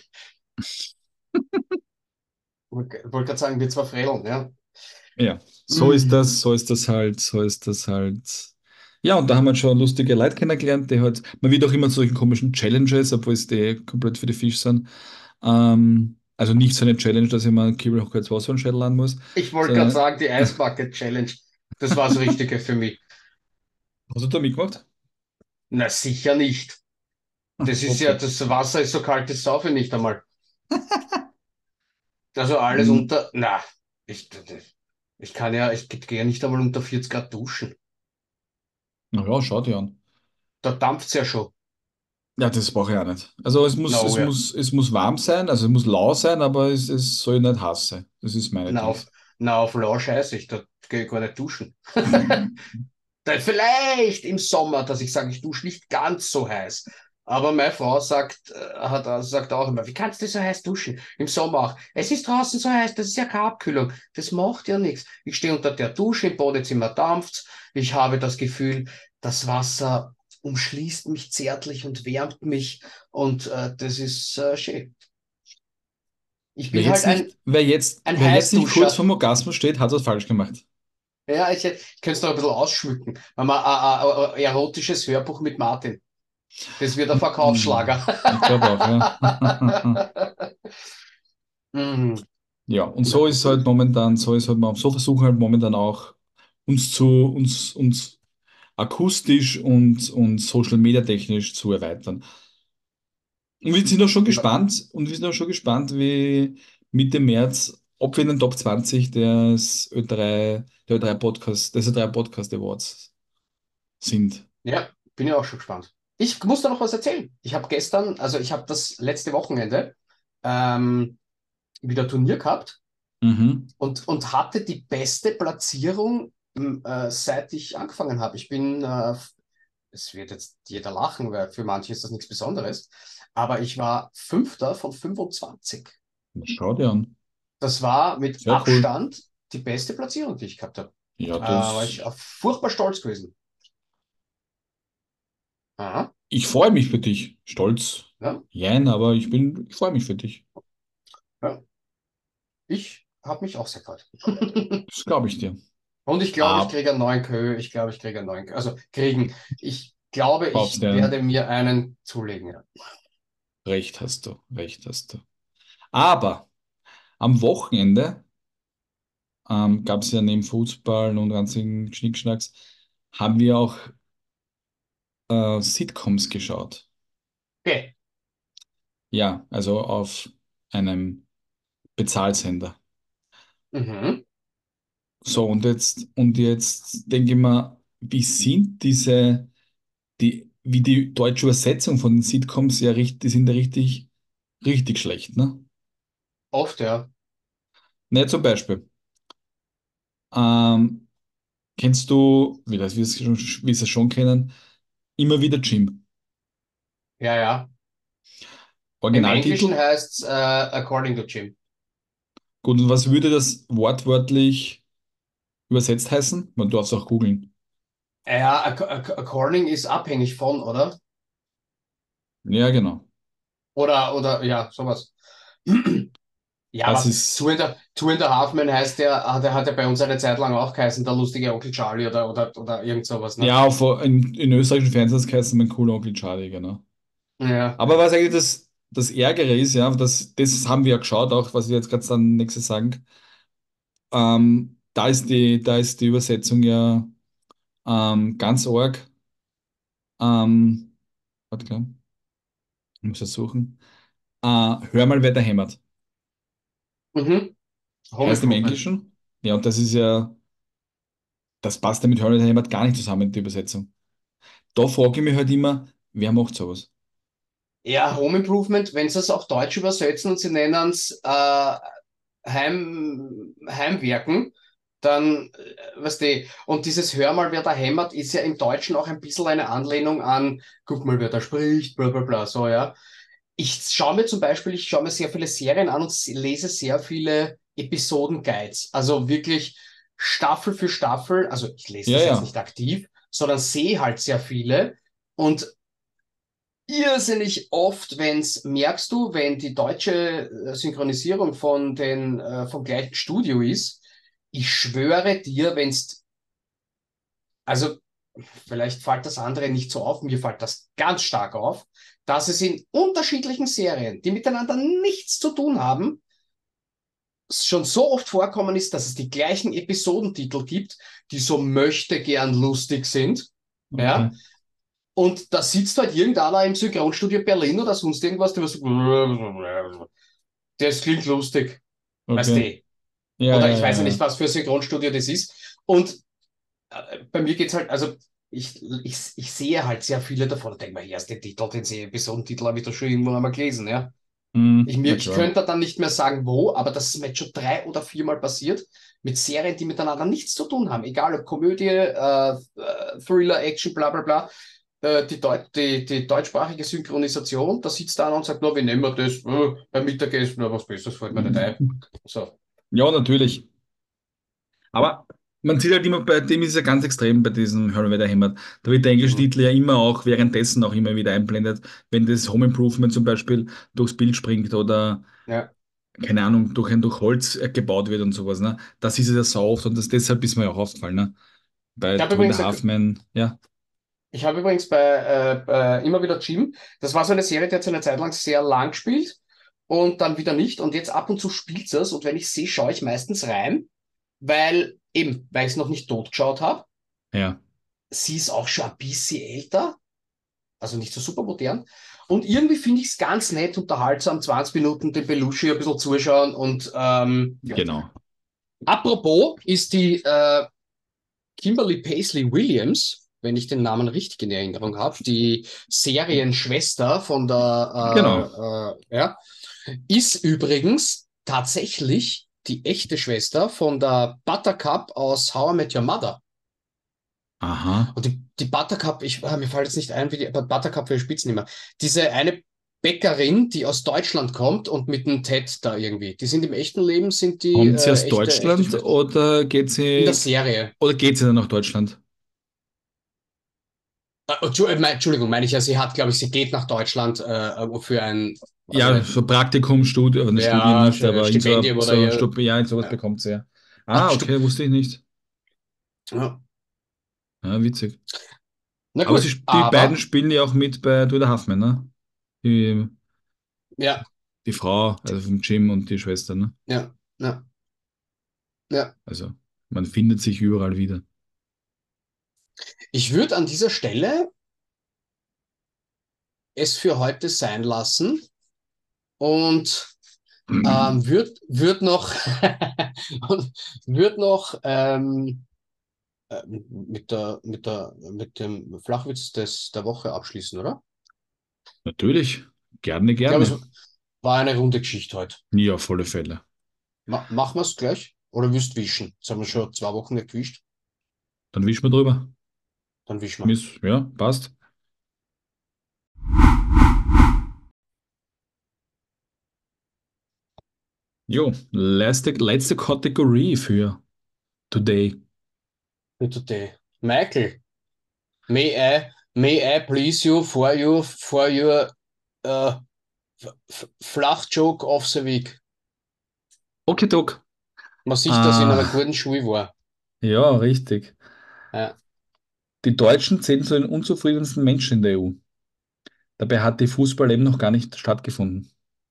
Wollte wollte gerade sagen, wir zwar Fredeln, ja. Ja, so ist Mhm. das, so ist das halt, so ist das halt. Ja, und da haben wir schon lustige Leute kennengelernt, die halt, man wird auch immer zu solchen komischen Challenges, obwohl es die komplett für die Fisch sind. Ähm, also nicht so eine Challenge, dass ich mal einen Kiebel hochkreuz Wasser und Schädel an muss, Ich wollte gerade sondern, sagen, die Eisbucket Challenge. Das war das Richtige für mich. hast du da mitgemacht? Na, sicher nicht. Das ist ja, Okay. das Wasser ist so kalt, das saufe ich nicht einmal. Also alles Hm, unter, na, ich, ich kann ja, ich gehe ja nicht einmal unter vierzig Grad duschen. na ja, schau dir an. Da dampft's ja schon. Ja, das brauche ich auch nicht. Also es Na, muss, oh es ja. muss, es muss warm sein, also es muss lau sein, aber es, es soll nicht heiß sein. Das ist meine Na, auf, Dings. na, auf Lau scheiße ich, da gehe ich gar nicht duschen. Dann vielleicht im Sommer, dass ich sage, ich dusche nicht ganz so heiß. Aber meine Frau sagt, äh, hat, äh, sagt auch immer, wie kannst du so heiß duschen? Im Sommer auch. Es ist draußen so heiß, das ist ja keine Abkühlung. Das macht ja nichts. Ich stehe unter der Dusche, im Badezimmer dampft's. Ich habe das Gefühl, das Wasser umschließt mich zärtlich und wärmt mich. Und äh, das ist äh, schön. Ich Wer bin halt jetzt ein, nicht, wer jetzt, ein wer jetzt nicht kurz Heißduscher. vorm Orgasmus steht, hat was falsch gemacht. Ja, ich, ich könnte es noch ein bisschen ausschmücken. Machen wir ein, ein, ein erotisches Hörbuch mit Martin. Das wird ein Hm, Verkaufsschlager. ich glaube auch, ja. Mhm. Ja, und Na, so ist halt momentan, so ist halt, mo- so versuchen halt momentan auch uns zu, uns, uns akustisch und, und Social Media technisch zu erweitern. Und wir sind auch schon ja, gespannt, und wir sind auch schon gespannt, wie Mitte März, ob wir in den Top zwanzig des Ö drei, der Ö drei Podcast, des Ö drei Podcast Awards sind. ja, bin ja auch schon gespannt. Ich muss da noch was erzählen. Ich habe gestern, also ich habe das letzte Wochenende ähm, wieder Turnier gehabt Mhm. und, und hatte die beste Platzierung, m, äh, seit ich angefangen habe. Ich bin, äh, es wird jetzt jeder lachen, weil für manche ist das nichts Besonderes, aber ich war Fünfter von fünfundzwanzig. Schau dir an. Das war mit Sehr cool. Abstand die beste Platzierung, die ich gehabt habe. Ja, Äh, war das. ich äh, furchtbar stolz gewesen. Aha, Ich freue mich für dich. Stolz. ja, Jein, aber ich bin, ich freue mich für dich. ja. Ich habe mich auch sehr gefreut. Das glaube ich dir. Und ich glaube, ich Ah, kriege einen neuen Kö. Ich glaube, ich kriege einen neuen Kö. Also kriegen. Ich glaube, kaufst ich dir werde einen. mir einen zulegen. Ja. Recht hast du, recht hast du. Aber am Wochenende ähm, gab es ja neben Fußball und ganzen Schnickschnacks, haben wir auch äh, Sitcoms geschaut. Okay. Ja, also auf einem Bezahlsender. Mhm. So, und jetzt, und jetzt denke ich mir, wie sind diese, die, wie die deutsche Übersetzung von den Sitcoms ja richtig, die sind ja richtig, richtig schlecht, ne? Oft, ja. Ne, zum Beispiel. Ähm, kennst du, wie das, wie es schon, wie sie es schon kennen, immer wieder Jim. Ja, ja. Im Englischen Originaltitel. heißt es äh, According to Jim. Gut, und was würde das wortwörtlich übersetzt heißen? Man darf es auch googeln. Ja, ac ac according ist abhängig von, oder? Ja, genau. Oder, oder, ja, sowas. Ja, Das aber Two ist, and a, Two and a Half Men heißt der, ah, der hat ja bei uns eine Zeit lang auch geheißen, der lustige Onkel Charlie oder, oder, oder irgend sowas, ne? ja, auf, in, in österreichischen Fernsehen heißt es mein cooler Onkel Charlie, genau. Ja. Aber was eigentlich das, das Ärgere ist, ja, das, das haben wir ja geschaut, auch was wir jetzt gerade dann nächstes sagen, ähm, da ist die, da ist die Übersetzung ja ähm, ganz arg. Ähm, warte, klar, ich muss das suchen. Äh, hör mal, wer da hämmert. Mhm. Home Heißt im Improvement. Englischen. Ja, und das ist ja, das passt ja mit Hör mal, wer da hämmert gar nicht zusammen, die Übersetzung. Da frage ich mich halt immer, wer macht sowas? Ja, Home Improvement, wenn sie es auf Deutsch übersetzen und sie nennen es äh, Heim, Heimwerken, dann, äh, weißt du, und dieses Hör mal, wer da hämmert, ist ja im Deutschen auch ein bisschen eine Anlehnung an, guck mal, wer da spricht, bla bla bla, so, ja. Ich schaue mir zum Beispiel, ich schaue mir sehr viele Serien an und s- lese sehr viele Episoden-Guides. Also wirklich Staffel für Staffel. Also ich lese Ja, das jetzt ja. nicht aktiv, sondern sehe halt sehr viele. Und irrsinnig oft, wenn's, merkst du, wenn die deutsche äh, Synchronisierung von den, äh, vom gleichen Studio ist, ich schwöre dir, wenn's, also vielleicht fällt das andere nicht so auf, mir fällt das ganz stark auf, dass es in unterschiedlichen Serien, die miteinander nichts zu tun haben, schon so oft vorkommen ist, dass es die gleichen Episodentitel gibt, die so möchte gern lustig sind. Okay. Ja, und da sitzt halt irgendeiner im Synchronstudio Berlin oder sonst irgendwas, der so, das klingt lustig, weißt Okay. du. Ja, Oder ja, ich weiß ja, ja nicht, ja. was für ein Synchronstudio das ist. Und äh, bei mir geht's halt, also ich, ich, ich sehe halt sehr viele davon und denke mir, hier ist der Titel, den sehe Episodentitel habe ich doch schon irgendwo einmal gelesen, ja. Ich, Hm, mir, na ich klar. könnte dann nicht mehr sagen, wo, aber das ist mir jetzt schon drei oder viermal passiert mit Serien, die miteinander nichts zu tun haben. Egal ob Komödie, äh, äh, Thriller, Action, bla bla bla. Äh, die, Deut die, die deutschsprachige Synchronisation, da sitzt da einer und sagt, no, wie nehmen wir das? Äh, beim Mittagessen, na, was Besseres fällt mir nicht ein. So. Ja, natürlich. Aber man sieht halt immer, bei dem ist es ja ganz extrem bei diesem Hör wieder hämmert. Da wird der englische Mhm. Titel ja immer auch währenddessen auch immer wieder einblendet, wenn das Home Improvement zum Beispiel durchs Bild springt oder, Ja. keine Ahnung, durch ein durch Holz äh, gebaut wird und sowas, ne? Das ist es ja so oft und das, deshalb ist mir ja auch aufgefallen, ne? Bei Ich habe Two and a übrigens, Half Men, ja, ich habe übrigens bei äh, äh, immer wieder Jim, das war so eine Serie, die hat so eine Zeit lang sehr lang gespielt und dann wieder nicht. Und jetzt ab und zu spielt es und wenn ich sehe, schaue ich meistens rein, weil eben, weil ich es noch nicht tot geschaut habe. ja. Sie ist auch schon ein bisschen älter, also nicht so super modern. Und irgendwie finde ich es ganz nett, unterhaltsam, zwanzig Minuten den Belushi ein bisschen zuschauen. Und ähm, Genau. apropos ist die äh, Kimberly Paisley Williams, wenn ich den Namen richtig in Erinnerung habe, die Serienschwester von Genau. der, äh, äh, ja, ist übrigens tatsächlich die echte Schwester von der Buttercup aus How I Met Your Mother. Aha. Und die, die Buttercup, ich, ah, mir fällt jetzt nicht ein, wie die Buttercup für Spitznehmer. Diese eine Bäckerin, die aus Deutschland kommt und mit dem Ted da irgendwie. Die sind im echten Leben, sind die Kommt sie äh, aus echte, echte Deutschland Schwestern. oder geht In der sie, Serie. oder geht sie dann nach Deutschland? Äh, Entschu- äh, mein- Entschuldigung, meine ich ja, sie hat, glaube ich, sie geht nach Deutschland äh, für ein, also Ja, nicht, so Praktikum, Studium, oder eine Studie ja, nicht, Sch- aber in so, Stipendium oder so ihr, Stub, ja, in sowas ja. bekommt sie ja. Ach, Ah, Stu- okay, wusste ich nicht. ja. Ja, witzig. Na Aber gut, sie, die beiden aber, spielen ja auch mit bei Two and a Half Men, ne? Die, ja, die Frau, also vom Jim und die Schwester, ne? ja, ja, ja. Also, man findet sich überall wieder. Ich würde an dieser Stelle es für heute sein lassen und ähm, wird, wird noch, wird noch ähm, äh, mit der, mit der, mit dem Flachwitz des, der Woche abschließen, oder? Natürlich, gerne, Ich glaube, gerne. es war eine runde Geschichte heute. Nie auf alle Fälle. Ma machen wir es gleich? Oder willst du wischen? Jetzt haben wir schon zwei Wochen nicht gewischt. Dann wischen wir drüber. Dann wischen wir. Miss, ja, passt. Jo, letzte, letzte Kategorie für today. Bitte die. Michael, may I, may I please you for you, for your, uh, F F Flachjoke of the Week. Okay, Doc. Man sieht, dass ich in einer Ah, guten Schule war. ja, richtig. Ja. Die Deutschen zählen zu den unzufriedensten Menschen in der E U. Dabei hat die Fußball-E M noch gar nicht stattgefunden.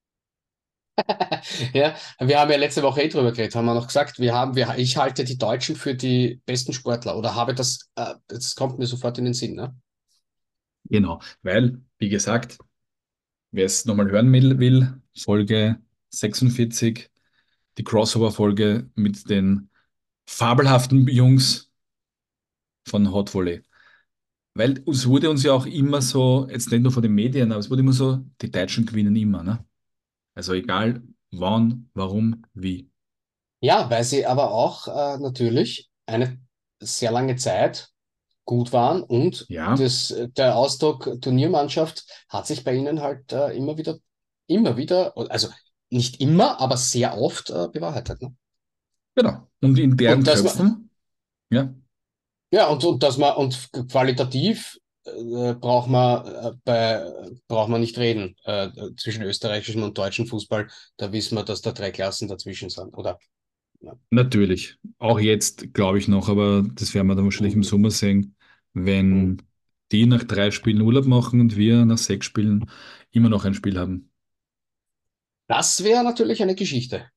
Ja, wir haben ja letzte Woche eh drüber geredet, haben wir noch gesagt, wir haben, wir, ich halte die Deutschen für die besten Sportler oder habe das, äh, das kommt mir sofort in den Sinn, ne? Genau, weil, wie gesagt, wer es nochmal hören will, will, Folge sechsundvierzig, die Crossover-Folge mit den fabelhaften Jungs von Hot Volley. Weil es wurde uns ja auch immer so, jetzt nicht nur von den Medien, aber es wurde immer so, die Deutschen gewinnen immer, ne? Also egal wann, warum, wie. Ja, weil sie aber auch äh, natürlich eine sehr lange Zeit gut waren und Ja, das, der Ausdruck Turniermannschaft hat sich bei ihnen halt äh, immer wieder, immer wieder, also nicht immer, aber sehr oft äh, bewahrheitet. Ne? genau. Und in deren Und dass man, Köpfen, ja, ja, und, und dass man, und qualitativ äh, braucht man äh, bei, braucht man nicht reden. Äh, zwischen österreichischem und deutschem Fußball, da wissen wir, dass da drei Klassen dazwischen sind, oder? Ja. natürlich. Auch jetzt glaube ich noch, aber das werden wir dann wahrscheinlich im Mhm. Sommer sehen, Mhm. wenn die nach drei Spielen Urlaub machen und wir nach sechs Spielen immer noch ein Spiel haben. Das wäre natürlich eine Geschichte.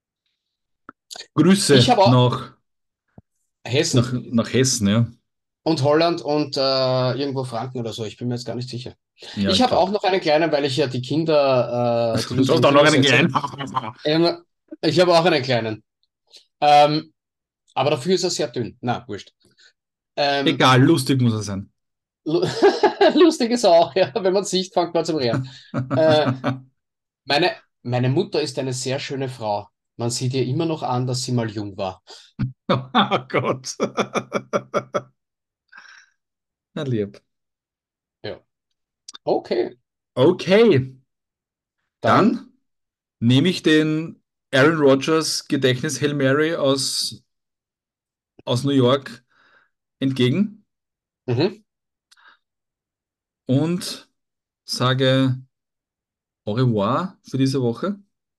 Ich Grüße habe auch nach, nach, Hessen nach Hessen, ja. und Holland und äh, irgendwo Franken oder so. Ich bin mir jetzt gar nicht sicher. Ja, Ich ich habe auch glaube. noch eine kleine, weil ich ja die Kinder, äh, die Du hast lustigen auch noch einen Kindersätze. kleinen. Ähm, ich habe auch einen kleinen. Ähm, aber dafür ist er sehr dünn. Na, wurscht. Ähm, Egal, lustig muss er sein. lu- lustig ist er auch, ja. Wenn man sieht, fängt man zum Reden. Äh, meine, meine Mutter ist eine sehr schöne Frau. Man sieht ihr immer noch an, dass sie mal jung war. Oh Gott. Na lieb. Ja. Okay, Okay, dann. dann nehme ich den Aaron Rodgers Gedächtnis Hail Mary aus, aus New York entgegen Mhm, und sage au revoir für diese Woche.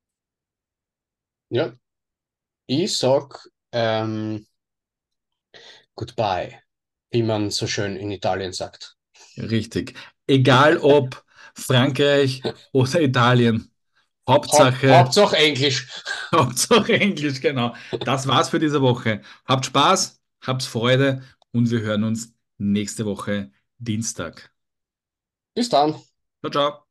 ja. Ich sag ähm, goodbye, wie man so schön in Italien sagt. Richtig. Egal ob Frankreich oder Italien. Haupt, Hauptsache, Hauptsache Englisch. Hauptsache Englisch, genau. Das war's für diese Woche. Habt Spaß, habt Freude und wir hören uns nächste Woche Dienstag. Bis dann. Ciao, ciao.